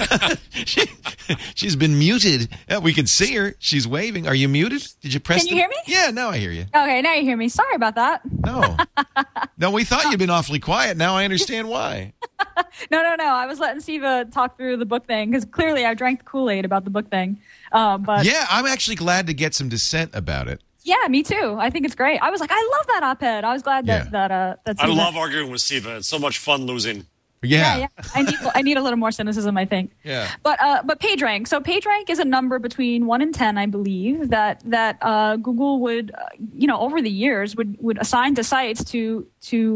She's been muted. Yeah, we can see her. She's waving. Are you muted? Did you press? Can you hear me? Yeah, now I hear you. Okay, now you hear me. Sorry about that. No, we thought you'd been awfully quiet. Now I understand why. No. I was letting Siva talk through the book thing because clearly I drank the Kool-Aid about the book thing. But yeah, I'm actually glad to get some dissent about it. Yeah, me too. I think it's great. I was like, I love that op-ed. I was glad that I love arguing with Siva. It's so much fun losing. Yeah. I need a little more cynicism, I think. Yeah. But PageRank. So PageRank is a number between 1 and 10, I believe, that Google would, over the years would assign to sites to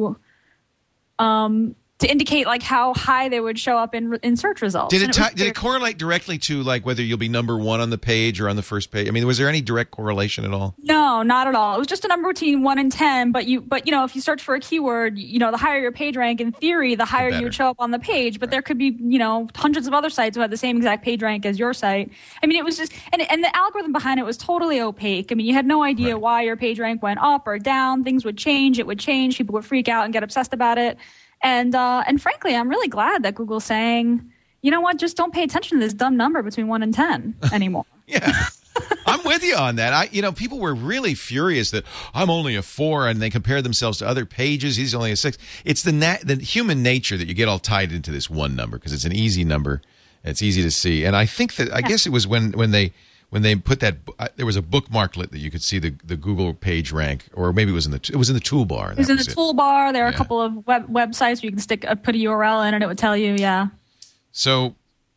indicate like how high they would show up in search results. Did it correlate directly to like whether you'll be number one on the page or on the first page? I mean, was there any direct correlation at all? No, not at all. It was just a number between 1 and 10. But if you search for a keyword, the higher your page rank, in theory, the higher you would show up on the page. But there could be hundreds of other sites who had the same exact page rank as your site. I mean, it was just and the algorithm behind it was totally opaque. I mean, you had no idea why your page rank went up or down. Things would change. It would change. People would freak out and get obsessed about it. And frankly, I'm really glad that Google's saying, you know what, just don't pay attention to this dumb number between 1 and 10 anymore. Yeah, I'm with you on that. People were really furious that I'm only a 4 and they compare themselves to other pages. He's only a 6. It's the human nature that you get all tied into this one number because it's an easy number. It's easy to see. And I think that, I guess it was when they put that, there was a bookmarklet that you could see the Google page rank, or maybe it was in the toolbar. It was in the toolbar. There are a couple of websites where you can put a URL in and it would tell you, yeah. So,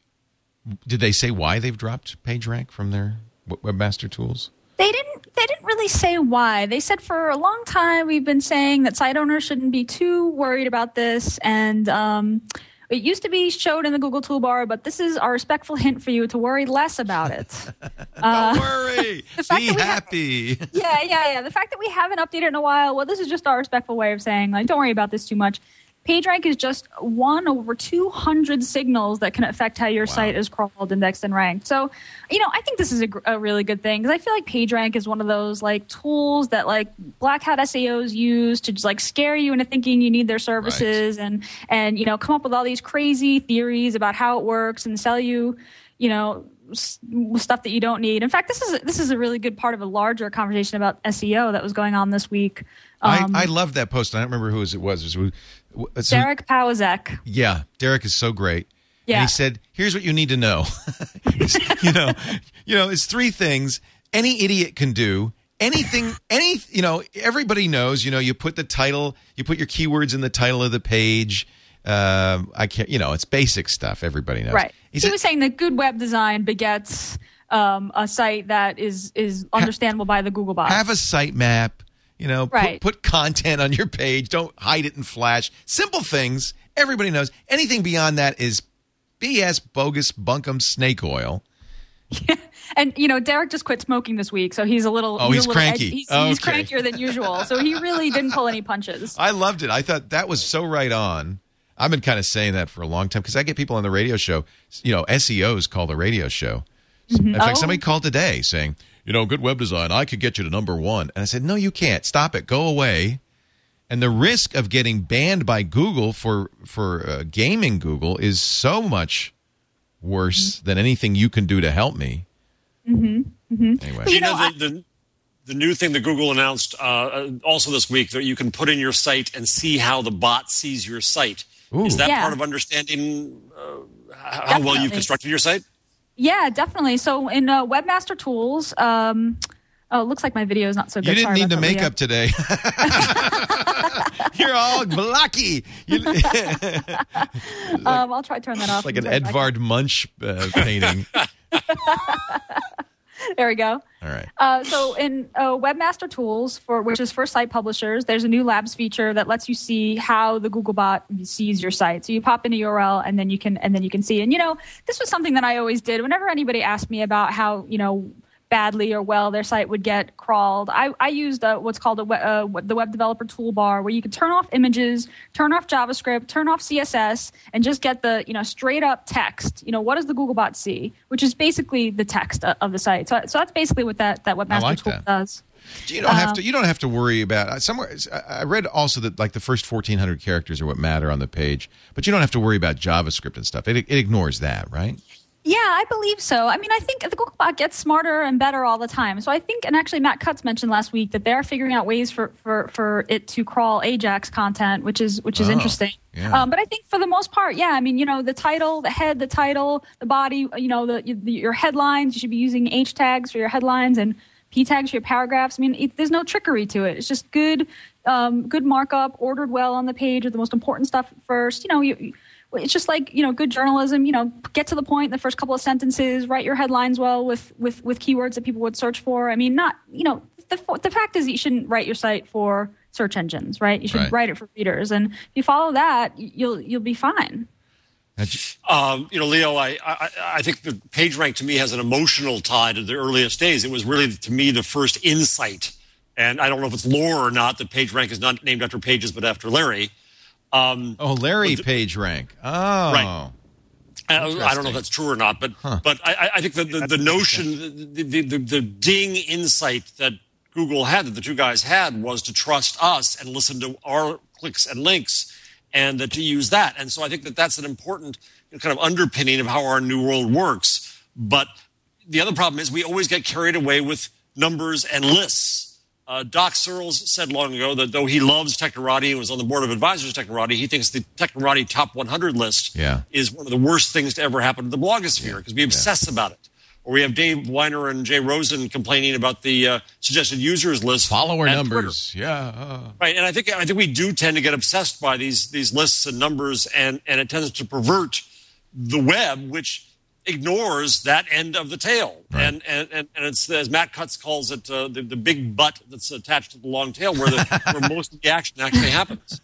did they say why they've dropped page rank from their webmaster tools? They didn't really say why. They said for a long time we've been saying that site owners shouldn't be too worried about this, and it used to be showed in the Google toolbar, but this is our respectful hint for you to worry less about it. Don't worry. Be happy. Yeah. The fact that we haven't updated it in a while, well, this is just our respectful way of saying, like, don't worry about this too much. PageRank is just 1 over 200 signals that can affect how your site is crawled, indexed, and ranked. So, I think this is a really good thing because I feel like PageRank is one of those like tools that like black hat SEOs use to just like scare you into thinking you need their services and come up with all these crazy theories about how it works and sell you, stuff that you don't need. In fact, this is a really good part of a larger conversation about SEO that was going on this week. I loved that post. I don't remember who it was. Derek Powazek. Yeah, Derek is so great. Yeah. And he said, here's what you need to know. It's 3 things any idiot can do. Anything, everybody knows, you put the title, you put your keywords in the title of the page. It's basic stuff. Everybody knows. Right. He was saying that good web design begets a site that is understandable by the Google bot. Have a sitemap. Put content on your page. Don't hide it in Flash. Simple things. Everybody knows. Anything beyond that is BS, bogus, bunkum, snake oil. Yeah. And, Derek just quit smoking this week, so he's a little... Oh, he's cranky. He's crankier than usual, so he really didn't pull any punches. I loved it. I thought that was so right on. I've been kind of saying that for a long time because I get people on the radio show, SEOs call the radio show. In fact, somebody called today saying, good web design, I could get you to number 1. And I said, no, you can't. Stop it. Go away. And the risk of getting banned by Google for gaming Google is so much worse than anything you can do to help me. Anyway. The new thing that Google announced also this week, that you can put in your site and see how the bot sees your site. Ooh. Is that part of understanding how well you've constructed your site? Yeah, definitely. So in Webmaster Tools, it looks like my video is not so good. You didn't need the makeup today. You're all blocky. I'll try to turn that off. Like an Edvard Munch painting. There we go. All right. So in Webmaster Tools, which is for site publishers, there's a new Labs feature that lets you see how the Googlebot sees your site. So you pop in a URL and then you can see. And this was something that I always did whenever anybody asked me about how badly or well their site would get crawled. I used what's called the web developer toolbar, where you can turn off images, turn off JavaScript, turn off CSS, and just get the straight up text. What does the Googlebot see? Which is basically the text of the site. So that's basically what that Webmaster tool does. You don't have to worry about somewhere. I read also that like the first 1,400 characters are what matter on the page, but you don't have to worry about JavaScript and stuff. It ignores that, right? Yeah, I believe so. I mean, I think the Googlebot gets smarter and better all the time. So I think, and actually Matt Cutts mentioned last week that they're figuring out ways for it to crawl Ajax content, which is interesting. Yeah. But I think for the most part, yeah, I mean, the title, the head, the title, the body, your headlines, you should be using H tags for your headlines and P tags for your paragraphs. I mean, there's no trickery to it. It's just good markup, ordered well on the page with the most important stuff first. It's just like, good journalism, get to the point in the first couple of sentences, write your headlines well with keywords that people would search for. I mean, the fact is that you shouldn't write your site for search engines, right? You should write it for readers. And if you follow that, you'll be fine. Leo, I think the PageRank to me has an emotional tie to the earliest days. It was really, to me, the first insight. And I don't know if it's lore or not that PageRank is not named after Pages, but after Larry. Larry PageRank. Oh, right. I don't know if that's true or not, but I think the notion, the ding insight that Google had, that the two guys had, was to trust us and listen to our clicks and links, and to use that. And so I think that's an important kind of underpinning of how our new world works. But the other problem is we always get carried away with numbers and lists. Doc Searles said long ago that though he loves Technorati and was on the board of advisors of Technorati, he thinks the Technorati top 100 list is one of the worst things to ever happen to the blogosphere because we obsess about it. Or we have Dave Weiner and Jay Rosen complaining about the suggested users list. Follower numbers, Twitter. Right, and I think we do tend to get obsessed by these lists and numbers, and it tends to pervert the web, which ignores that end of the tail. Right. And it's, as Matt Cutts calls it, the big butt that's attached to the long tail where most of the action actually happens.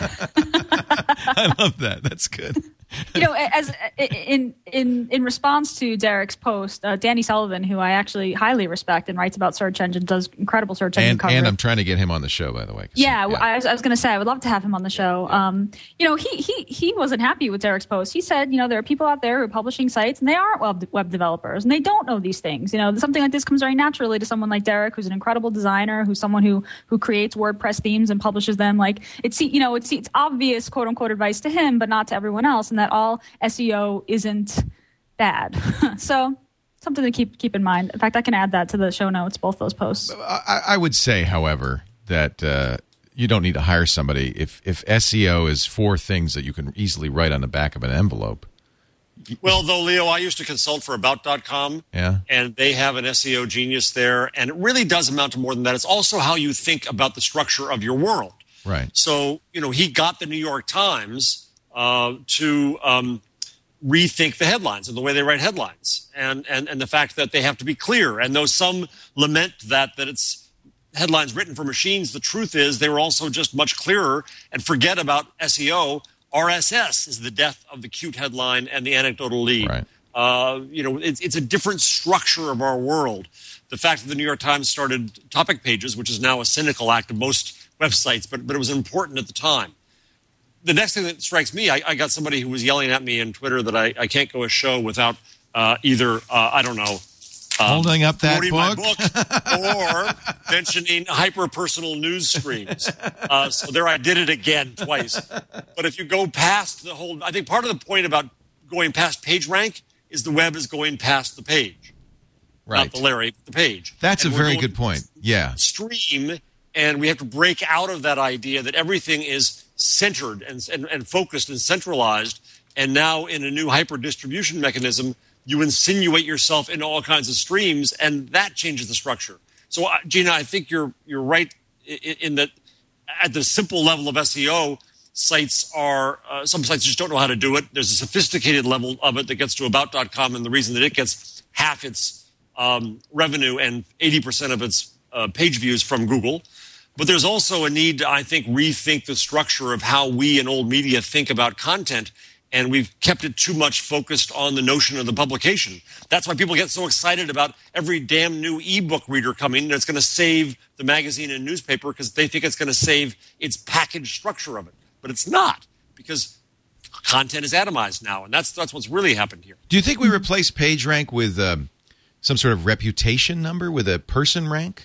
I love that. That's good. As in response to Derek's post, Danny Sullivan, who I actually highly respect and writes about search engine, does incredible search engine coverage. And I'm trying to get him on the show, by the way. I was going to say I would love to have him on the show. He wasn't happy with Derek's post. He said, there are people out there who are publishing sites and they aren't web developers and they don't know these things. Something like this comes very naturally to someone like Derek, who's an incredible designer, who's someone who creates WordPress themes and publishes them. Like it's obvious, quote unquote, advice to him, but not to everyone else. And that all SEO isn't bad. So something to keep in mind. In fact, I can add that to the show notes, both those posts. I would say, however, that you don't need to hire somebody if SEO is 4 things that you can easily write on the back of an envelope. Well, though, Leo, I used to consult for About.com, and they have an SEO genius there, and it really does amount to more than that. It's also how you think about the structure of your world. Right. So, he got the New York Times to rethink the headlines and the way they write headlines, and the fact that they have to be clear. And though some lament that it's headlines written for machines, the truth is they were also just much clearer. And forget about SEO. RSS is the death of the cute headline and the anecdotal lead. Right. It's a different structure of our world. The fact that the New York Times started topic pages, which is now a cynical act of most websites, but it was important at the time. The next thing that strikes me, I got somebody who was yelling at me on Twitter that I can't go a show without either, Holding up that my book or mentioning hyper-personal news streams. So there I did it again twice. But if you go past the whole... I think part of the point about going past PageRank is the web is going past the page. Right. Not the Larry, but the page. That's a very good point. Yeah. Stream, and we have to break out of that idea that everything is centered and focused and centralized. And now in a new hyper-distribution mechanism, you insinuate yourself into all kinds of streams, and that changes the structure. So, Gina, I think you're right in that at the simple level of SEO, sites are some sites just don't know how to do it. There's a sophisticated level of it that gets to about.com, and the reason that it gets half its revenue and 80% of its page views from Google. But there's also a need to, I think, rethink the structure of how we in old media think about content. And we've kept it too much focused on the notion of the publication. That's why people get so excited about every damn new ebook reader coming that's going to save the magazine and newspaper because they think it's going to save its package structure of it. But it's not, because content is atomized now, and that's what's really happened here. Do you think we replace PageRank with some sort of reputation number, with a person rank?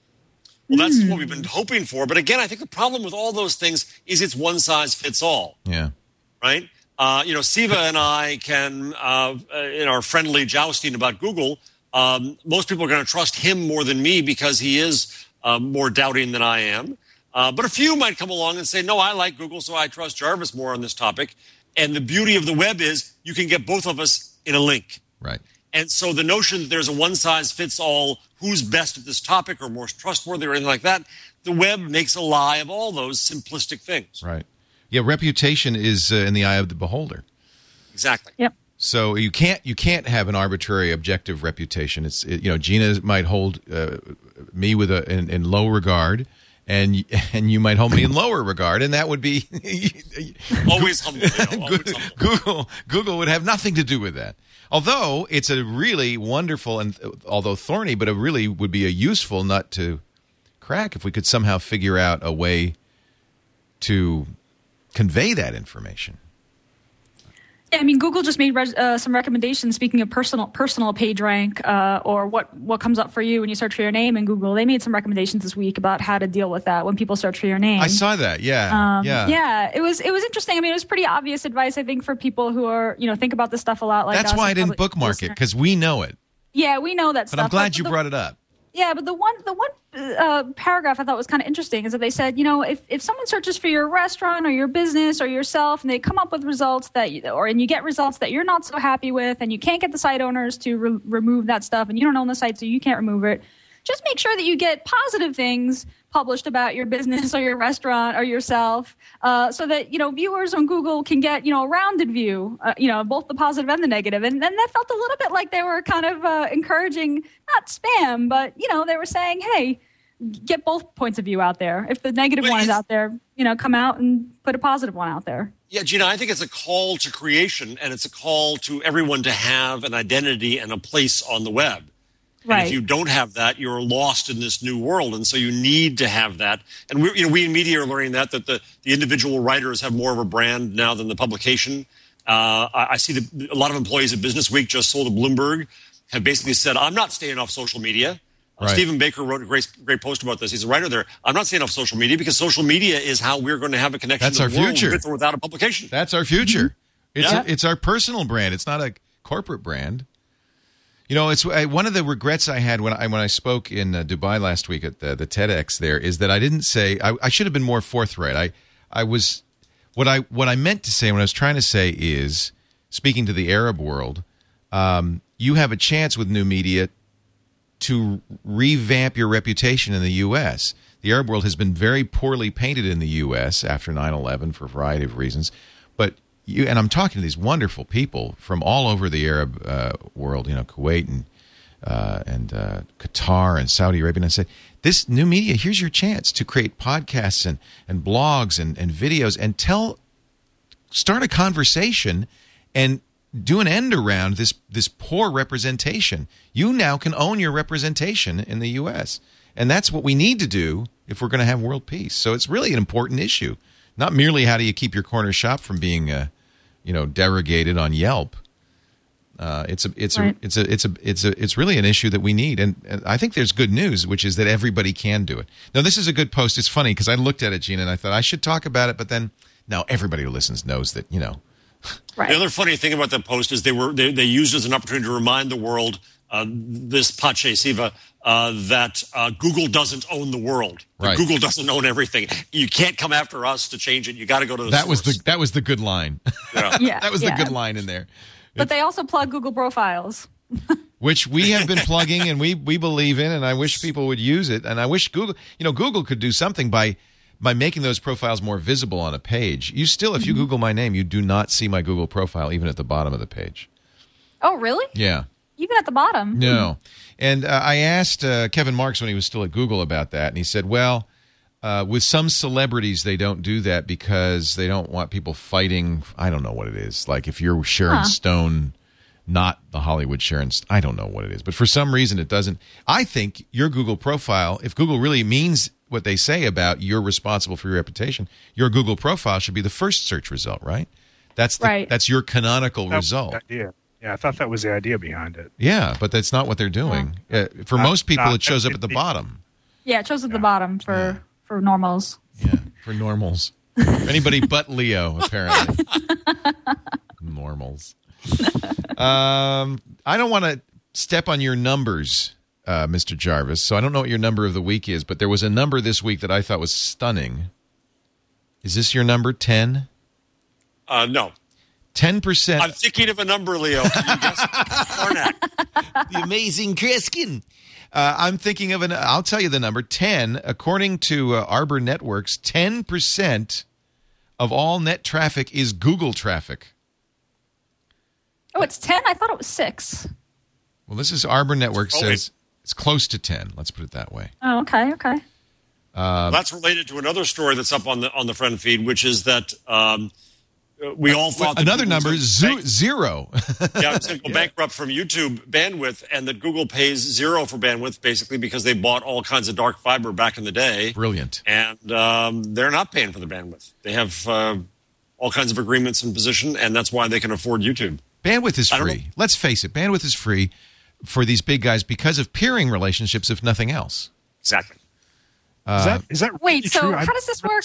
Well, that's what we've been hoping for. But again, I think the problem with all those things is it's one size fits all. Yeah. Right? Siva and I can, in our friendly jousting about Google, most people are going to trust him more than me because he is more doubting than I am. But a few might come along and say, no, I like Google, so I trust Jarvis more on this topic. And the beauty of the web is you can get both of us in a link. Right. And so the notion that there's a one-size-fits-all who's best at this topic or more trustworthy or anything like that, the web makes a lie of all those simplistic things. Right. Yeah, reputation is in the eye of the beholder. Exactly. Yep. So you can't have an arbitrary objective reputation. Gina might hold me with in low regard, and you might hold me in lower regard, and that would be always humble. Always humble. Google would have nothing to do with that. Although it's a really wonderful and although thorny, but it really would be a useful nut to crack if we could somehow figure out a way to convey that information. Yeah, I mean, Google just made some recommendations. Speaking of personal PageRank, or what comes up for you when you search for your name in Google, they made some recommendations this week about how to deal with that when people search for your name. I saw that. Yeah, yeah. It was interesting. I mean, it was pretty obvious advice, I think, for people who are think about this stuff a lot. Like that's why I didn't bookmark it, because we know it. Yeah, we know that stuff. But I'm glad you brought it up. Yeah, but the one paragraph I thought was kind of interesting is that they said, if someone searches for your restaurant or your business or yourself, and they come up with results and you get results that you're not so happy with, and you can't get the site owners to remove that stuff, and you don't own the site, so you can't remove it. Just make sure that you get positive things published about your business or your restaurant or yourself, so that viewers on Google can get a rounded view, both the positive and the negative. And then that felt a little bit like they were kind of encouraging, not spam, but they were saying, hey, get both points of view out there. If the negative one is out there, come out and put a positive one out there. Yeah, Gina, I think it's a call to creation, and it's a call to everyone to have an identity and a place on the web. Right. And if you don't have that, you're lost in this new world. And so you need to have that. And we in media are learning that the individual writers have more of a brand now than the publication. I see a lot of employees at Business Week just sold to Bloomberg have basically said, I'm not staying off social media. Right. Stephen Baker wrote a great post about this. He's a writer there. I'm not staying off social media because social media is how we're going to have a connection That's to our the world future. with or without a publication. That's our future. Mm-hmm. It's our personal brand. It's not a corporate brand. It's one of the regrets I had when I spoke in Dubai last week at the TEDx there is that I didn't say I should have been more forthright. I was what I meant to say, what I was trying to say is, speaking to the Arab world, you have a chance with new media to revamp your reputation in the U.S. The Arab world has been very poorly painted in the U.S. after 9/11 for a variety of reasons, but and I'm talking to these wonderful people from all over the Arab world, Kuwait and Qatar and Saudi Arabia, and I say, this new media, here's your chance to create podcasts and blogs and videos and start a conversation and do an end around this poor representation. You now can own your representation in the U.S., and that's what we need to do if we're going to have world peace. So it's really an important issue, not merely how do you keep your corner shop from being derogated on Yelp. It's really an issue that we need, and I think there's good news, which is that everybody can do it. Now, this is a good post. It's funny because I looked at it, Gina, and I thought I should talk about it, but then no, everybody who listens knows that Right. The other funny thing about the post is they used it as an opportunity to remind the world, this Pache Siva, that Google doesn't own the world. Right. Google doesn't own everything. You can't come after us to change it. You got to go to the source. That was the good line. Yeah, That was the good line in there. But they also plug Google profiles. Which we have been plugging and we believe in, and I wish people would use it. And I wish Google could do something by making those profiles more visible on a page. You still, if you Google my name, you do not see my Google profile even at the bottom of the page. Oh, really? Yeah. Even at the bottom? No. And I asked Kevin Marks when he was still at Google about that, and he said, well, with some celebrities, they don't do that because they don't want people fighting. I don't know what it is. Like if you're Sharon Stone, not the Hollywood Sharon Stone. I don't know what it is. But for some reason, it doesn't. I think your Google profile, if Google really means what they say about you're responsible for your reputation, your Google profile should be the first search result, right? That's your canonical result. Yeah, I thought that was the idea behind it. Yeah, but that's not what they're doing. For most people, it shows up at the bottom. Yeah, it shows at the bottom for normals. Yeah, for normals. Anybody but Leo, apparently. Normals. I don't want to step on your numbers, Mr. Jarvis, so I don't know what your number of the week is, but there was a number this week that I thought was stunning. Is this your number, 10? No. 10%. I'm thinking of a number, Leo. Can you guess? Karnak. The amazing Kreskin. I'm thinking of I'll tell you the number, 10. According to Arbor Networks, 10% of all net traffic is Google traffic. Oh, it's 10? I thought it was 6. Well, this is Arbor Networks says it's close to 10. Let's put it that way. Oh, okay. That's related to another story that's up on the friend feed, which is that we all thought another number is 0. Yeah, it's going to go bankrupt from YouTube bandwidth, and that Google pays 0 for bandwidth basically because they bought all kinds of dark fiber back in the day. Brilliant. And they're not paying for the bandwidth. They have all kinds of agreements in position, and that's why they can afford YouTube. Bandwidth is free. Let's face it. Bandwidth is free for these big guys because of peering relationships, if nothing else. Exactly. Is that Wait, really so true? how does this work?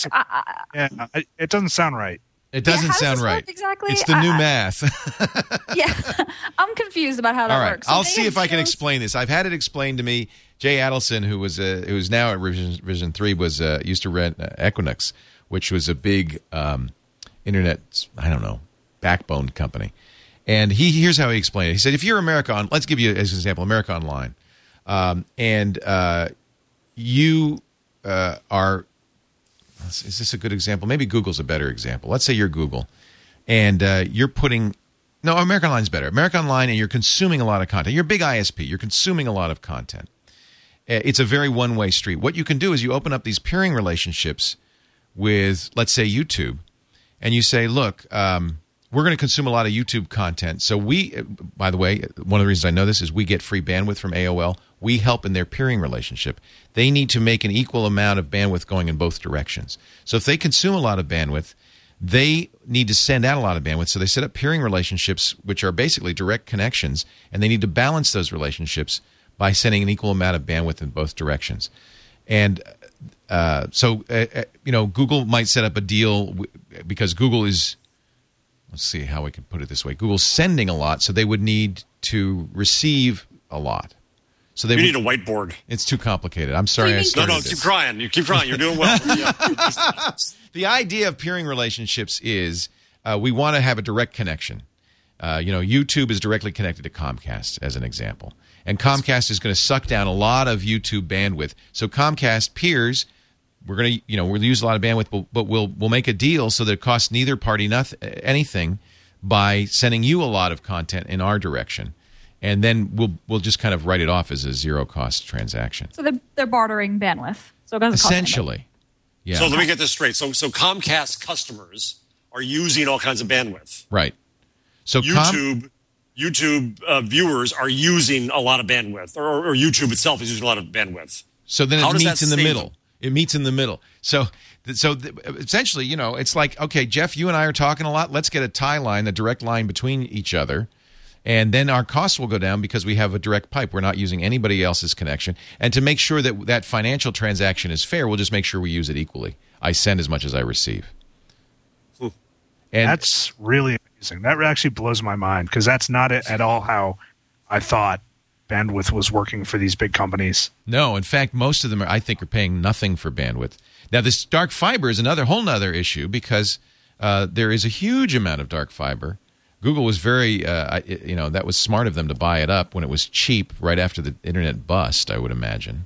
It doesn't sound right. It doesn't how does sound this right. work exactly? It's the new math. Yeah, I'm confused about how that All right, works. So I'll see if I can explain this. I've had it explained to me. Jay Adelson, who's now at Revision 3, used to rent Equinix, which was a big internet, backbone company. And here's how he explained it. He said, if you're America let's give you as an example, America Online, and you are. Is this a good example? Maybe Google's a better example. Let's say you're Google, and you're putting. No, America Online's better. America Online, and you're consuming a lot of content. You're a big ISP. You're consuming a lot of content. It's a very one-way street. What you can do is you open up these peering relationships with, let's say, YouTube, and you say, look, we're going to consume a lot of YouTube content. So by the way, one of the reasons I know this is we get free bandwidth from AOL. We help in their peering relationship. They need to make an equal amount of bandwidth going in both directions. So if they consume a lot of bandwidth, they need to send out a lot of bandwidth. So they set up peering relationships, which are basically direct connections, and they need to balance those relationships by sending an equal amount of bandwidth in both directions. And Google might set up a deal because Google is, let's see how we can put it this way. Google's sending a lot, so they would need to receive a lot. So they need a whiteboard. It's too complicated. I'm sorry. Keep trying. You keep trying. You're doing well. The idea of peering relationships is we want to have a direct connection. YouTube is directly connected to Comcast, as an example. And Comcast is going to suck down a lot of YouTube bandwidth. So Comcast peers, we're going to, we'll use a lot of bandwidth, but we'll make a deal so that it costs neither party anything by sending you a lot of content in our direction. And then we'll just kind of write it off as a zero-cost transaction. So they're bartering bandwidth. So it doesn't cost essentially, yeah. So let me get this straight. So Comcast customers are using all kinds of bandwidth. Right. So YouTube viewers are using a lot of bandwidth, or YouTube itself is using a lot of bandwidth. So then it meets in the middle. It meets in the middle. So essentially, it's like, okay, Jeff, you and I are talking a lot. Let's get a tie line, the direct line between each other. And then our costs will go down because we have a direct pipe. We're not using anybody else's connection. And to make sure that that financial transaction is fair, we'll just make sure we use it equally. I send as much as I receive. And that's really amazing. That actually blows my mind because that's not at all how I thought bandwidth was working for these big companies. No, in fact, most of them, I think, are paying nothing for bandwidth. Now, this dark fiber is whole nother issue because there is a huge amount of dark fiber. Google was very, that was smart of them to buy it up when it was cheap right after the internet bust, I would imagine.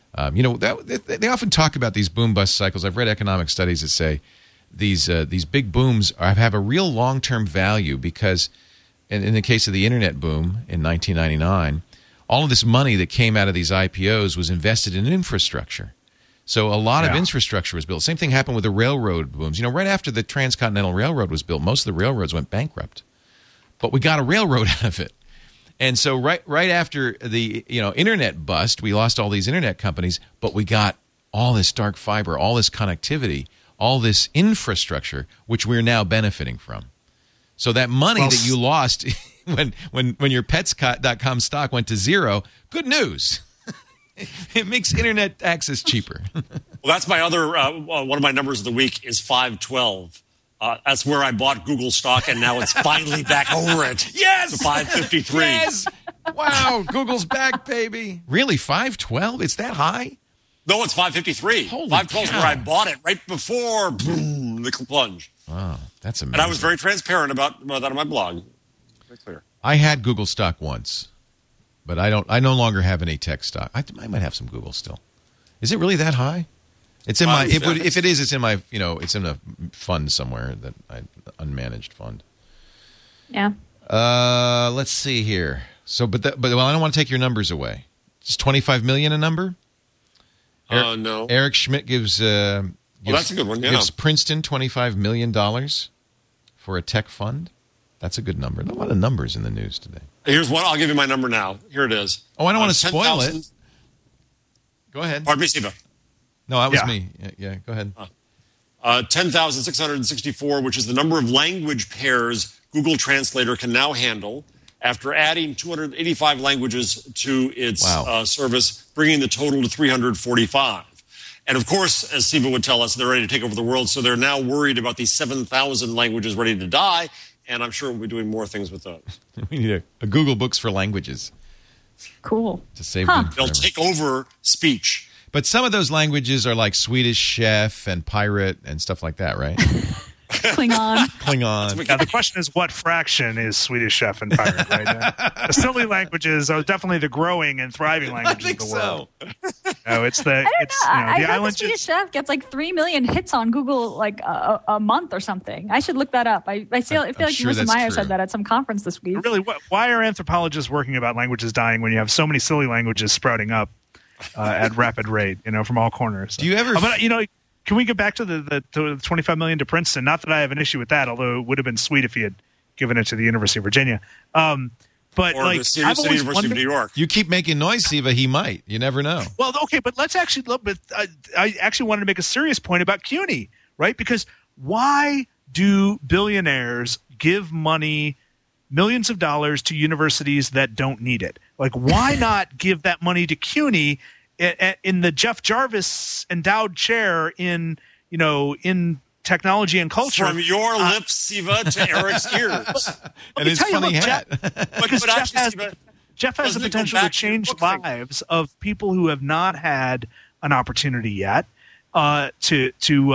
They often talk about these boom-bust cycles. I've read economic studies that say these big booms have a real long-term value because in the case of the internet boom in 1999, all of this money that came out of these IPOs was invested in infrastructure. So a lot of infrastructure was built. Same thing happened with the railroad booms. Right after the Transcontinental Railroad was built, most of the railroads went bankrupt. But we got a railroad out of it. And so right after the internet bust, we lost all these internet companies, but we got all this dark fiber, all this connectivity, all this infrastructure, which we're now benefiting from. So that money that you lost when your Pets.com stock went to zero, good news. It makes internet access cheaper. Well, that's my other one of my numbers of the week is 512. That's where I bought Google stock, and now it's finally back over it. Yes! To 553. Yes! Wow, Google's back, baby. Really, 512? It's that high? No, it's 553. Holy 512 is cow. where I bought it right before boom, the plunge. Wow, that's amazing. And I was very transparent about that on my blog. Very clear. I had Google stock once, but I no longer have any tech stock. I might have some Google still. Is it really that high? It's in my. If it is, it's in my. It's in a fund somewhere unmanaged fund. Yeah. Let's see here. So, but I don't want to take your numbers away. Is 25 million a number? No. Eric Schmidt gives. That's a good one. Yeah. Gives Princeton $25 million for a tech fund. That's a good number. A lot of numbers in the news today. Here's one. I'll give you my number now. Here it is. Oh, I don't want to spoil it. Go ahead. Pardon me, Steve. No, that was me. Yeah, go ahead. 10,664, which is the number of language pairs Google Translator can now handle after adding 285 languages to its service, bringing the total to 345. And of course, as Siva would tell us, they're ready to take over the world, so they're now worried about these 7,000 languages ready to die, and I'm sure we'll be doing more things with those. We need a Google Books for languages. Cool. To save them. They'll take over speech. But some of those languages are like Swedish Chef and Pirate and stuff like that, right? Klingon. Now, the question is, what fraction is Swedish Chef and Pirate, right? The silly languages are definitely the growing and thriving languages of the world. No, it's the. I heard island the Swedish Chef gets like 3 million hits on Google like a month or something. I should look that up. I feel like Melissa Meyer said that at some conference this week. Really, why are anthropologists working about languages dying when you have so many silly languages sprouting up at rapid rate? From all corners. Do you ever? But can we get back to the $25 million to Princeton? Not that I have an issue with that, although it would have been sweet if he had given it to the University of Virginia. But or the City University of New York. You keep making noise, Siva. He might. You never know. Well, okay, but let's actually look. But I actually wanted to make a serious point about CUNY, right? Because why do billionaires give money, millions of dollars, to universities that don't need it? Like, why not give that money to CUNY in the Jeff Jarvis endowed chair in technology and culture? From your lips, Siva, to Eric's ears. And his funny hat. Because Jeff has the potential to change lives of people who have not had an opportunity yet to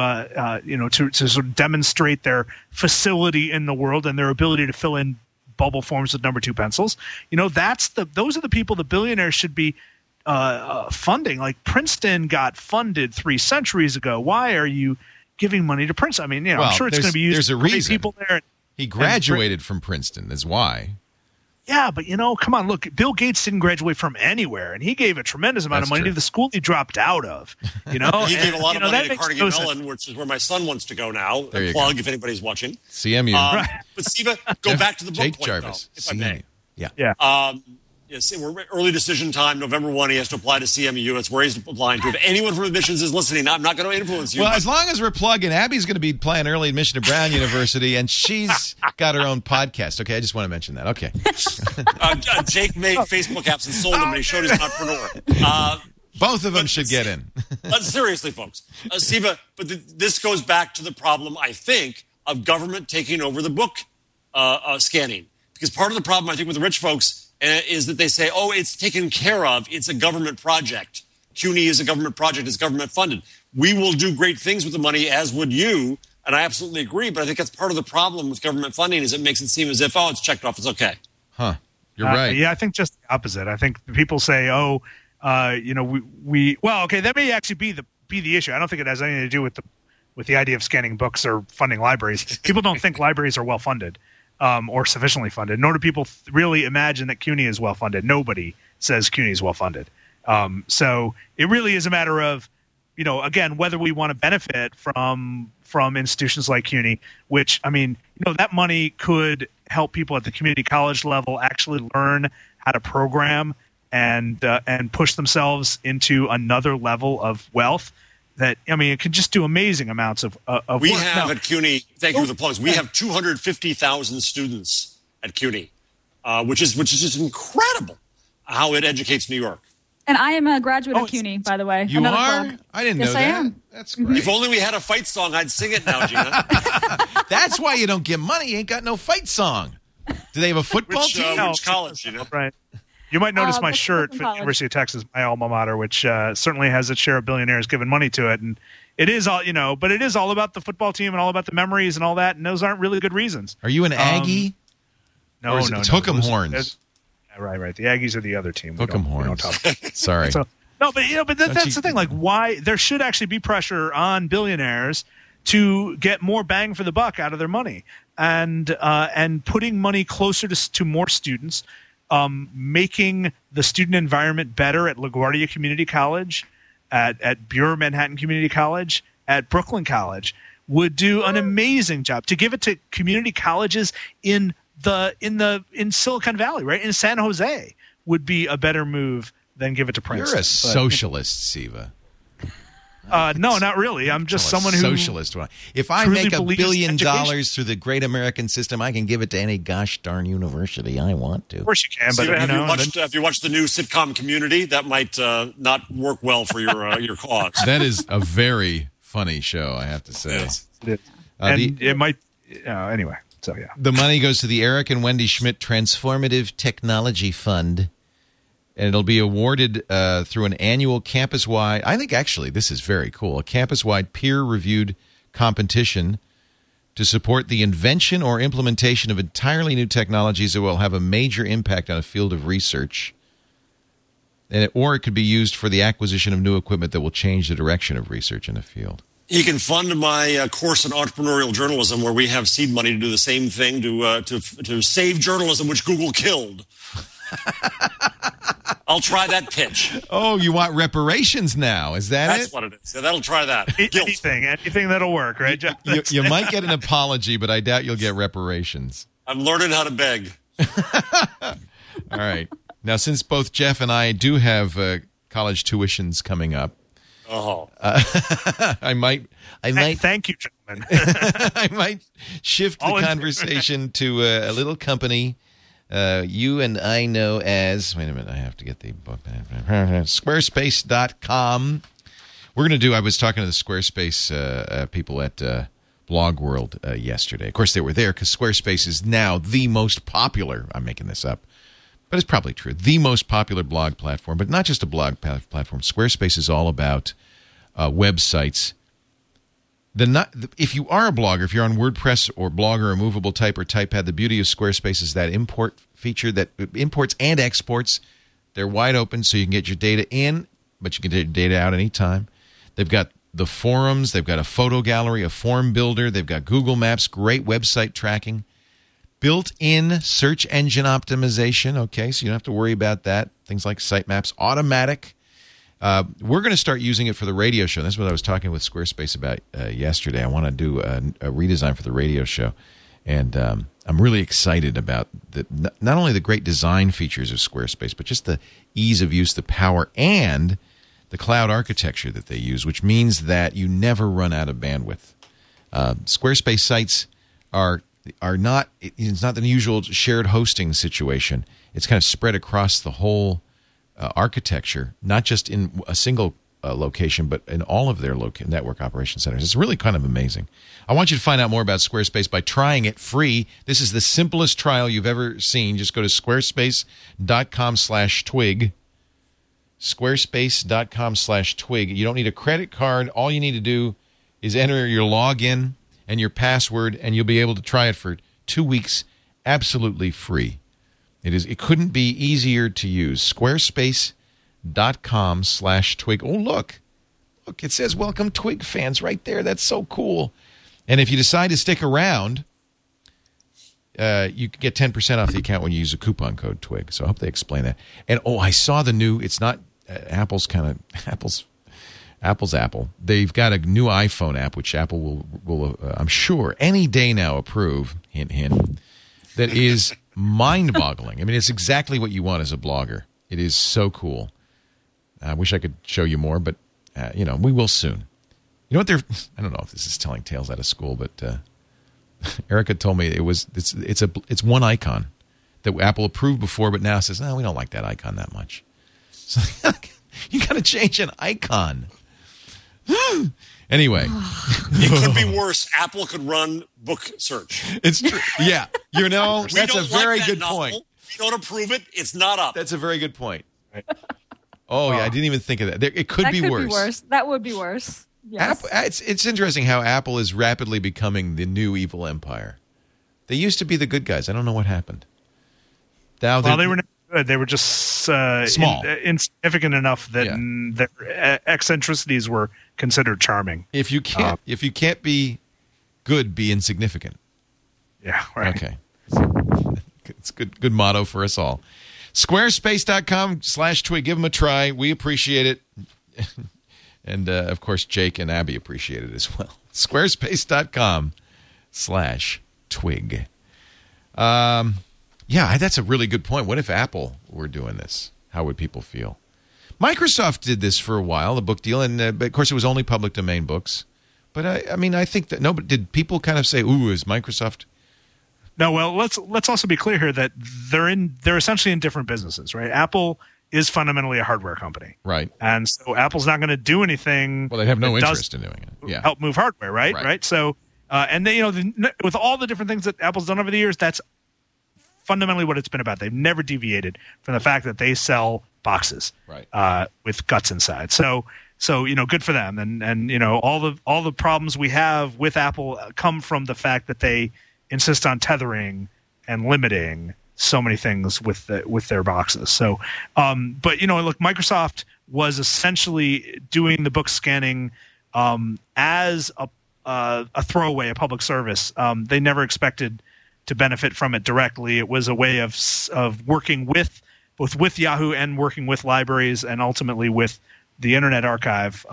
sort of demonstrate their facility in the world and their ability to fill in bubble forms with number 2 pencils. Those are the people the billionaires should be funding. Like Princeton got funded 3 centuries ago. Why are you giving money to Princeton? I mean, I'm sure it's going to be used. There's a reason. People there. He graduated from Princeton. That's why. Yeah, but come on, look. Bill Gates didn't graduate from anywhere, and he gave a tremendous amount of money to the school he dropped out of. He gave a lot of money to Carnegie Mellon, which is where my son wants to go now. Plug if anybody's watching. CMU. But Siva, go back to the book Jake point, Jarvis. though, if I may. Yeah. Yes, we're early decision time, November 1. He has to apply to CMU. It's where he's applying to. If anyone from admissions is listening, I'm not going to influence you. Well, as long as we're plugging, Abby's going to be applying early admission to Brown University, and she's got her own podcast. Okay, I just want to mention that. Okay. Jake made Facebook apps and sold them, and he showed he's an entrepreneur. Both of them should get in. But seriously, folks, Siva, but this goes back to the problem, I think, of government taking over the book scanning. Because part of the problem, I think, with the rich folks is that they say, oh, it's taken care of. It's a government project. CUNY is a government project. It's government funded. We will do great things with the money, as would you. And I absolutely agree. But I think that's part of the problem with government funding is it makes it seem as if, oh, it's checked off. It's okay. Huh. You're right. Yeah, I think just the opposite. I think people say, well, okay, that may actually be the issue. I don't think it has anything to do with the idea of scanning books or funding libraries. People don't think libraries are well funded. Or sufficiently funded, nor do people really imagine that CUNY is well funded. Nobody says CUNY is well funded. So it really is a matter of, again, whether we want to benefit from institutions like CUNY, which, that money could help people at the community college level actually learn how to program and push themselves into another level of wealth. That it can just do amazing amounts of we work. have at CUNY. Thank you for the plugs. We have 250,000 students at CUNY, which is just incredible how it educates New York. And I am a graduate of CUNY, by the way. You Another are? plug. I didn't know Yes, that. I am. That's great. If only we had a fight song, I'd sing it now, Gina. That's why you don't get money. You ain't got no fight song. Do they have a football team? Which college, Gina? Right. You might notice my shirt for the college. University of Texas, my alma mater, which certainly has its share of billionaires giving money to it. And it is all, but it is all about the football team and all about the memories and all that. And those aren't really good reasons. Are you an Aggie? No, Or is it Hook'em Horns? Right. The Aggies are the other team. Hook'em Horns. Sorry. But that's the thing. Like, why there should actually be pressure on billionaires to get more bang for the buck out of their money, and putting money closer to more students. Making the student environment better at LaGuardia Community College, at Bureau Manhattan Community College, at Brooklyn College would do an amazing job. To give it to community colleges in Silicon Valley, right, in San Jose, would be a better move than give it to Princeton. You're a socialist, Siva. No, not really. I'm just someone who socialist. If I truly make $1 believes billion education. through the great American system, I can give it to any gosh darn university I want to. Of course you can, but have you watched the new sitcom Community? That might not work well for your cause. That is a very funny show, I have to say. Yes. It might. Anyway, so yeah. The money goes to the Eric and Wendy Schmidt Transformative Technology Fund. And it'll be awarded through an annual campus-wide, I think actually this is very cool, a campus-wide peer-reviewed competition to support the invention or implementation of entirely new technologies that will have a major impact on a field of research. Or it could be used for the acquisition of new equipment that will change the direction of research in a field. You can fund my course in entrepreneurial journalism, where we have seed money to do the same thing to save journalism, which Google killed. I'll try that pitch. Oh, you want reparations now? Is that That's what it is. Yeah, that'll try that. Anything that'll work, right, Jeff? You might get an apology, but I doubt you'll get reparations. I'm learning how to beg. All right. Now, since both Jeff and I do have college tuitions coming up, I might. Thank you, gentlemen. I might shift the conversation to a little company you and I know as. Wait a minute, I have to get the book. Squarespace.com. We're going to do. I was talking to the Squarespace people at Blog World yesterday. Of course, they were there because Squarespace is now the most popular. I'm making this up, but it's probably true. The most popular blog platform, but not just a blog platform. Squarespace is all about websites. If you are a blogger, if you're on WordPress or Blogger or Movable Type or Typepad, the beauty of Squarespace is that import feature that imports and exports. They're wide open, so you can get your data in, but you can get your data out anytime. They've got the forums. They've got a photo gallery, a form builder. They've got Google Maps, great website tracking, built-in search engine optimization. Okay, so you don't have to worry about that. Things like sitemaps, automatic. We're going to start using it for the radio show. That's what I was talking with Squarespace about yesterday. I want to do a redesign for the radio show. And I'm really excited about not only the great design features of Squarespace, but just the ease of use, the power, and the cloud architecture that they use, which means that you never run out of bandwidth. Squarespace sites are not, it's not the usual shared hosting situation. It's kind of spread across the whole architecture, not just in a single location, but in all of their network operation centers. It's really kind of amazing. I want you to find out more about Squarespace by trying it free. This is the simplest trial you've ever seen. Just go to squarespace.com/twig. Squarespace.com/twig. You don't need a credit card. All you need to do is enter your login and your password, and you'll be able to try it for 2 weeks absolutely free. It couldn't be easier to use. Squarespace.com/twig. Oh, look, it says welcome Twig fans right there. That's so cool. And if you decide to stick around, you can get 10% off the account when you use a coupon code Twig. So I hope they explain that. And I saw the new. It's not Apple's Apple. They've got a new iPhone app, which Apple will I'm sure any day now approve. Hint, hint. That is mind-boggling. I mean, it's exactly what you want as a blogger. It is so cool. I wish I could show you more, but we will soon. You know what I don't know if this is telling tales out of school, but Erica told me it's one icon that Apple approved before, but now says, no, we don't like that icon that much. So you got to change an icon. Anyway. It could be worse. Apple could run book search. It's true. Yeah. That's a very good point. We don't approve it. It's not up. That's a very good point. Right. Oh, yeah. I didn't even think of that. It could be worse. That would be worse. Yes. It's interesting how Apple is rapidly becoming the new evil empire. They used to be the good guys. I don't know what happened. Now they were never good. They were just small, insignificant enough that their eccentricities were considered charming. If you can't be good, be insignificant. Yeah. Right. Okay. It's a good motto for us all. Squarespace.com/twig. Give them a try. We appreciate it. And, of course, Jake and Abby appreciate it as well. Squarespace.com/twig. Yeah, that's a really good point. What if Apple were doing this? How would people feel? Microsoft did this for a while, the book deal, and, of course, it was only public domain books. But, I think that, no, but did people kind of say, ooh, is Microsoft... No, well, let's also be clear here that they're essentially in different businesses, right? Apple is fundamentally a hardware company. Right. And so Apple's not going to do anything. Well, they have no interest in doing it. Yeah. Help move hardware, right? So, and they, with all the different things that Apple's done over the years, that's fundamentally what it's been about. They've never deviated from the fact that they sell boxes, right, with guts inside. So, good for them. And all the problems we have with Apple come from the fact that they insist on tethering and limiting so many things with their boxes. So, but look, Microsoft was essentially doing the book scanning as a throwaway, a public service. They never expected to benefit from it directly. It was a way of working both with Yahoo and working with libraries and ultimately with the Internet Archive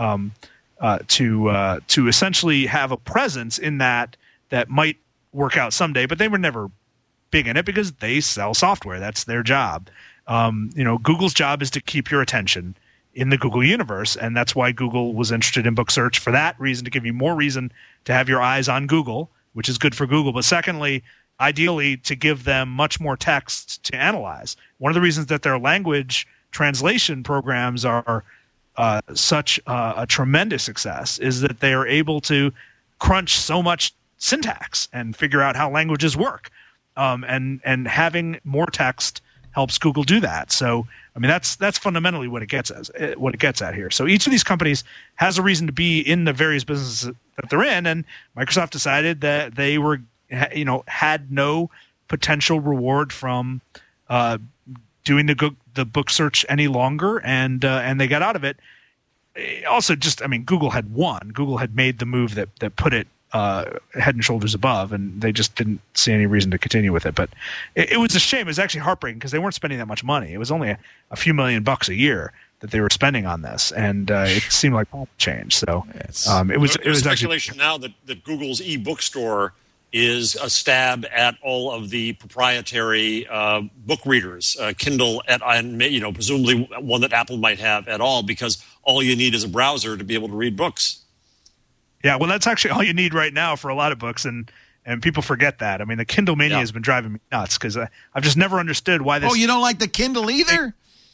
to essentially have a presence in that might work out someday. But they were never big in it because they sell software. That's their job. Google's job is to keep your attention in the Google universe, and that's why Google was interested in book search, for that reason, to give you more reason to have your eyes on Google, which is good for Google. But secondly, ideally, to give them much more text to analyze. One of the reasons that their language translation programs are such a tremendous success is that they are able to crunch so much syntax and figure out how languages work. And having more text helps Google do that. So, that's fundamentally what it gets at here. So each of these companies has a reason to be in the various businesses that they're in, and Microsoft decided that they were, had no potential reward from doing the book search any longer, and they got out of it. Also, Google had won. Google had made the move that put it head and shoulders above, and they just didn't see any reason to continue with it. But it was a shame. It was actually heartbreaking because they weren't spending that much money. It was only a few $1,000,000 a year that they were spending on this, and it seemed like change. So it was speculation now that Google's e-bookstore is a stab at all of the proprietary book readers, Kindle, and presumably one that Apple might have at all, because all you need is a browser to be able to read books. Yeah, well, that's actually all you need right now for a lot of books, and people forget that. I mean, the Kindle Mania has been driving me nuts because I've just never understood why this. Oh, you don't like the Kindle either?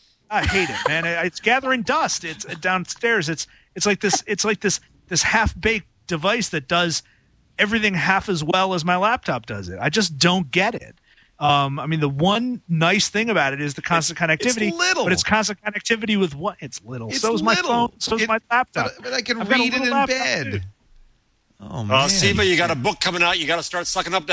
I hate it, man. It's gathering dust. It's downstairs. It's like this half-baked device that does everything half as well as my laptop does it. I just don't get it. I mean, the one nice thing about it is the constant connectivity. It's little. But it's constant connectivity with what? It's little. It's so is my phone. So is my laptop. But I can read it in bed. Too. Oh, man. Siva, you got a book coming out. You got to start sucking up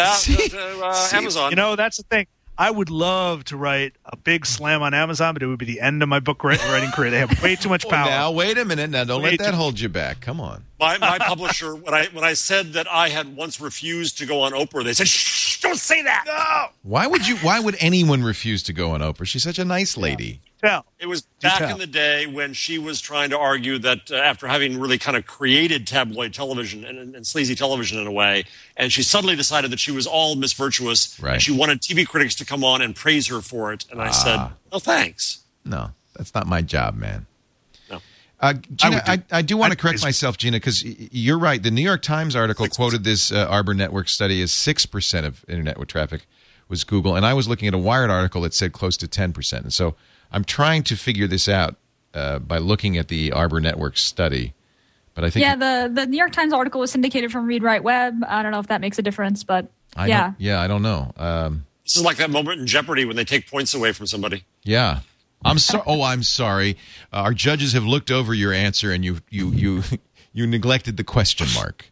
to Amazon. You know, that's the thing. I would love to write a big slam on Amazon, but it would be the end of my book writing career. They have way too much power. Now, wait a minute. Now, don't let that hold you back. Come on. My publisher, when I said that I had once refused to go on Oprah, they said, "Shh, don't say that." No. Why would anyone refuse to go on Oprah? She's such a nice lady. It was back in the day when she was trying to argue that after having really kind of created tabloid television and sleazy television in a way, and she suddenly decided that she was all Miss Virtuous, right. And she wanted TV critics to come on and praise her for it. And I said, "No, thanks. No, that's not my job, man." No. Gina, I do want to correct myself, Gina, because you're right. The New York Times article quoted this Arbor Network study as 6% of internet traffic was Google, and I was looking at a Wired article that said close to 10%. And so I'm trying to figure this out by looking at the Arbor Network study. But I think the New York Times article was syndicated from Read Write Web. I don't know if that makes a difference, but I don't know. This is like that moment in Jeopardy when they take points away from somebody. Yeah. I'm sorry. Our judges have looked over your answer, and you neglected the question mark.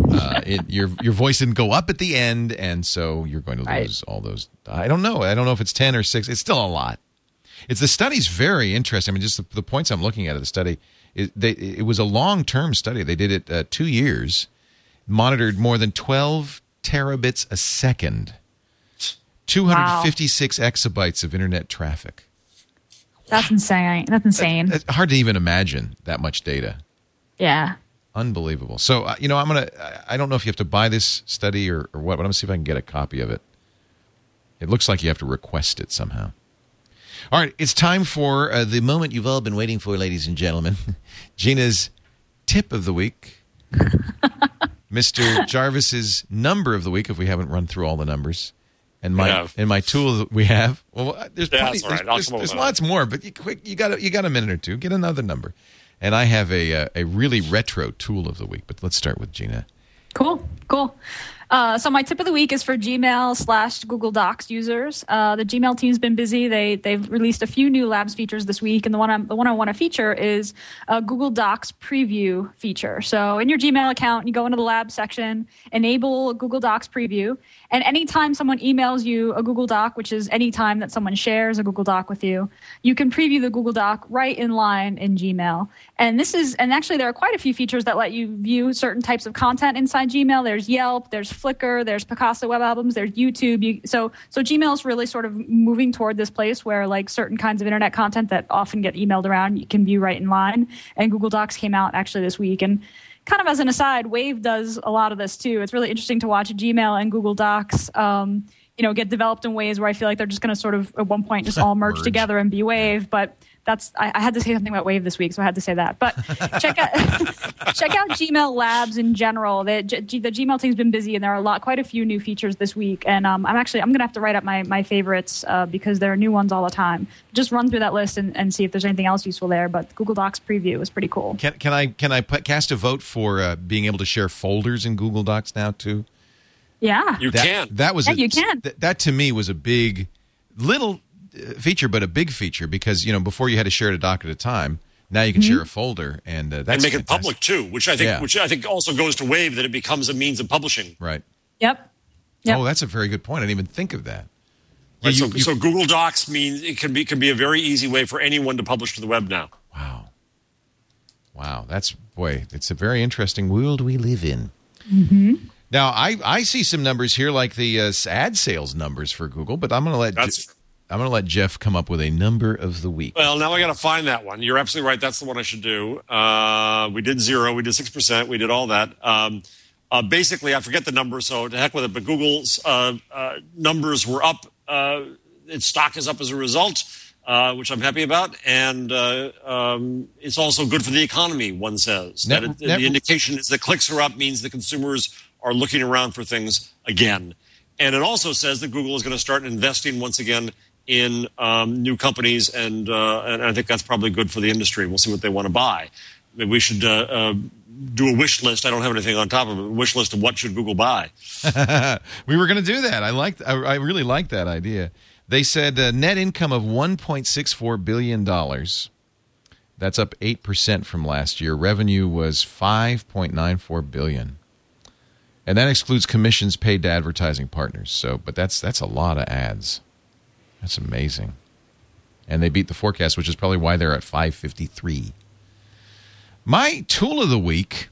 Your voice didn't go up at the end, and so you're going to lose all those. I don't know. I don't know if it's 10 or 6. It's still a lot. The study's very interesting. I mean, just the points I'm looking at of the study. It was a long-term study. They did it 2 years, monitored more than 12 terabits a second, 256 exabytes of internet traffic. That's insane. That's insane. It's hard to even imagine that much data. Yeah. Unbelievable. So, I don't know if you have to buy this study or what, but I'm going to see if I can get a copy of it. It looks like you have to request it somehow. All right, it's time for the moment you've all been waiting for, ladies and gentlemen. Gina's tip of the week. Mr. Jarvis's number of the week, if we haven't run through all the numbers. And my tool that we have. Well, there's plenty. That's right. There's lots more, but you got a minute or two. Get another number. And I have a really retro tool of the week, but let's start with Gina. Cool. So my tip of the week is for Gmail/Google Docs users. The Gmail team's been busy. They've released a few new Labs features this week, and the one I want to feature is a Google Docs preview feature. So in your Gmail account, you go into the Labs section, enable Google Docs preview, and anytime someone emails you a Google Doc, which is any time that someone shares a Google Doc with you, you can preview the Google Doc right in line in Gmail. And actually there are quite a few features that let you view certain types of content inside Gmail. There's Yelp, there's Flickr, there's Picasso Web Albums, there's YouTube. So Gmail is really sort of moving toward this place where like certain kinds of internet content that often get emailed around, you can view right in line. And Google Docs came out actually this week. And kind of as an aside, Wave does a lot of this too. It's really interesting to watch Gmail and Google Docs get developed in ways where I feel like they're just going to sort of at one point just all merge together and be Wave. But I had to say something about Wave this week, so I had to say that. But check out Gmail Labs in general. The Gmail team's been busy, and there are quite a few new features this week. And I'm going to have to write up my favorites because there are new ones all the time. Just run through that list and see if there's anything else useful there. But Google Docs preview is pretty cool. Can I cast a vote for being able to share folders in Google Docs now too? Yeah, you can. You can. That to me was a big little feature, but a big feature because before you had to share a doc at a time. Now you can share a folder, and that's and make fantastic. it public too, which I think also goes to Wave that it becomes a means of publishing. Right. Yep. Oh, that's a very good point. I didn't even think of that. Right, so Google Docs means it can be a very easy way for anyone to publish to the web now. Wow. It's a very interesting world we live in. Mm-hmm. Now I see some numbers here like the ad sales numbers for Google, but I'm going to let Jeff come up with a number of the week. Well, now I got to find that one. You're absolutely right. That's the one I should do. We did 0. We did 6%. We did all that. Basically, I forget the number, so to heck with it, but Google's numbers were up. Its stock is up as a result, which I'm happy about. And it's also good for the economy, one says. The indication is that clicks are up means the consumers are looking around for things again. And it also says that Google is going to start investing once again in new companies, and I think that's probably good for the industry. We'll see what they want to buy. Maybe we should do a wish list. I don't have anything on top of it. A wish list of what should Google buy. We were going to do that. I really like that idea. They said net income of $1.64 billion. That's up 8% from last year. Revenue was $5.94 billion. And that excludes commissions paid to advertising partners. But that's a lot of ads. That's amazing. And they beat the forecast, which is probably why they're at 553. My tool of the week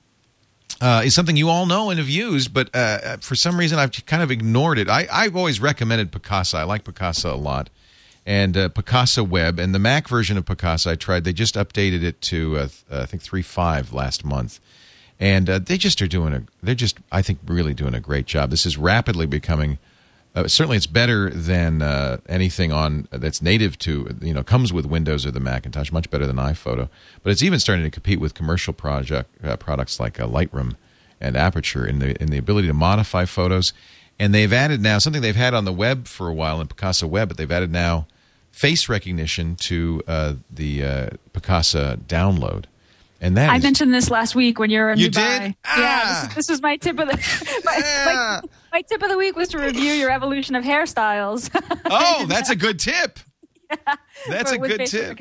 is something you all know and have used, but for some reason I've kind of ignored it. I've always recommended Picasa. I like Picasa a lot. And Picasa Web, and the Mac version of Picasa I tried. They just updated it to, I think, 3.5 last month. And they just are I think, really doing a great job. This is rapidly becoming, certainly it's better than anything on that's native to, comes with Windows or the Macintosh, much better than iPhoto. But it's even starting to compete with commercial products like Lightroom and Aperture in the ability to modify photos. And they've added now, something they've had on the web for a while in Picasa Web, but they've added now face recognition to the Picasa download. And I mentioned this last week when you were in Dubai. Did? Yeah, this was my tip of the my tip of the week was to review your evolution of hairstyles. Oh, that's a good tip. Yeah, that's a good tip.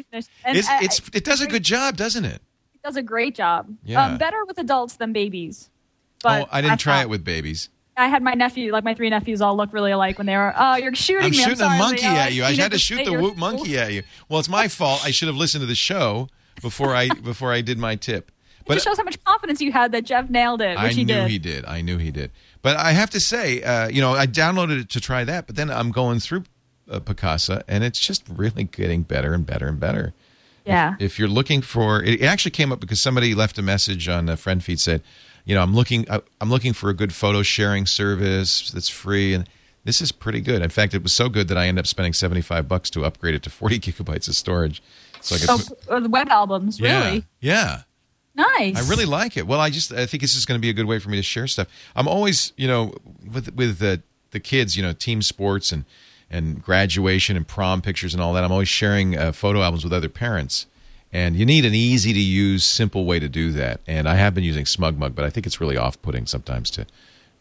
It does a good job, doesn't it? It does a great job. Yeah. Better with adults than babies. But I didn't try it with babies. I had my nephew, my 3 nephews, all look really alike when they were, you're shooting me. I'm shooting a monkey at you. I had to shoot the whoop monkey at you. Well, it's my fault. I should have listened to the show before I did my tip. But it just shows how much confidence you had that Jeff nailed it, which he did. I knew he did. But I have to say, I downloaded it to try that, but then I'm going through Picasa, and it's just really getting better and better and better. Yeah. If you're looking for, it actually came up because somebody left a message on a friend feed, said, I'm looking for a good photo sharing service that's free, and this is pretty good. In fact, it was so good that I ended up spending $75 to upgrade it to 40 gigabytes of storage. So the web albums, really? Yeah. Nice. I really like it. Well, I think this is going to be a good way for me to share stuff. I'm always, with the kids, team sports and graduation and prom pictures and all that, I'm always sharing photo albums with other parents. And you need an easy-to-use, simple way to do that. And I have been using SmugMug, but I think it's really off-putting sometimes to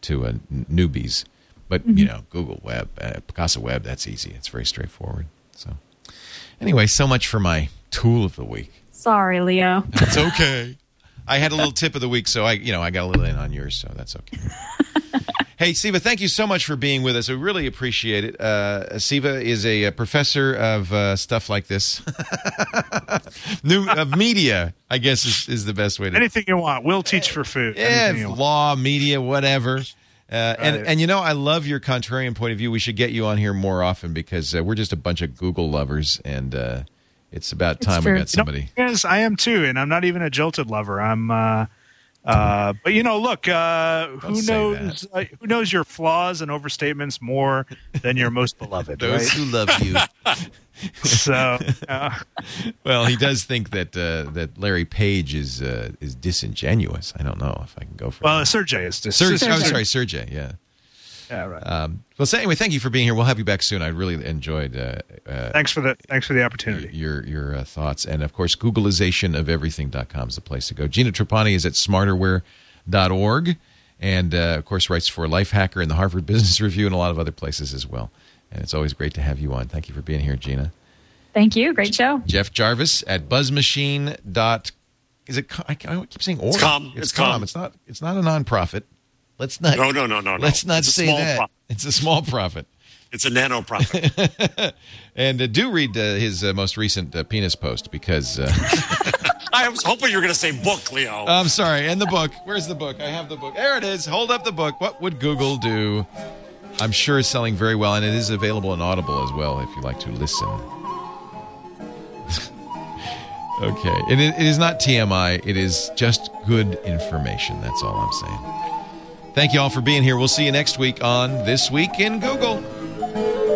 newbies. But, Google Web, Picasa Web, that's easy. It's very straightforward. So, anyway, so much for my tool of the week. Sorry, Leo. That's okay. I had a little tip of the week, so I got a little in on yours, so that's okay. Hey, Siva, thank you so much for being with us. I really appreciate it. Siva is a professor of stuff like this. Media, I guess, is the best way to... Anything you want. We'll teach for food. Yeah, law, media, whatever. And I love your contrarian point of view. We should get you on here more often because we're just a bunch of Google lovers, and it's about time we got somebody. Yes, I am too, and I'm not even a jilted lover. I'm... but look, who knows your flaws and overstatements more than your most beloved? Those right? who love you. So, well, he does think that Larry Page is disingenuous. I don't know if I can go for. Well, Sergey is disingenuous. Sergey. Yeah. Yeah, right. So anyway, thank you for being here. We'll have you back soon. I really enjoyed. Thanks for the opportunity. Your thoughts, and of course, Googleization of everything.com is the place to go. Gina Trapani is at smarterware.org, and of course writes for Lifehacker and the Harvard Business Review and a lot of other places as well. And it's always great to have you on. Thank you for being here, Gina. Thank you. Great show. Jeff Jarvis at buzzmachine. Is it? I keep saying org. It's com. It's not a nonprofit. Let's not. No. Let's not say that. Profit. It's a small profit. It's a nano profit. And do read his most recent penis post because. I was hoping you were going to say book, Leo. I'm sorry. And the book. Where's the book? I have the book. There it is. Hold up the book. What would Google do? I'm sure it's selling very well, and it is available in Audible as well if you like to listen. Okay. It is not TMI. It is just good information. That's all I'm saying. Thank you all for being here. We'll see you next week on This Week in Google.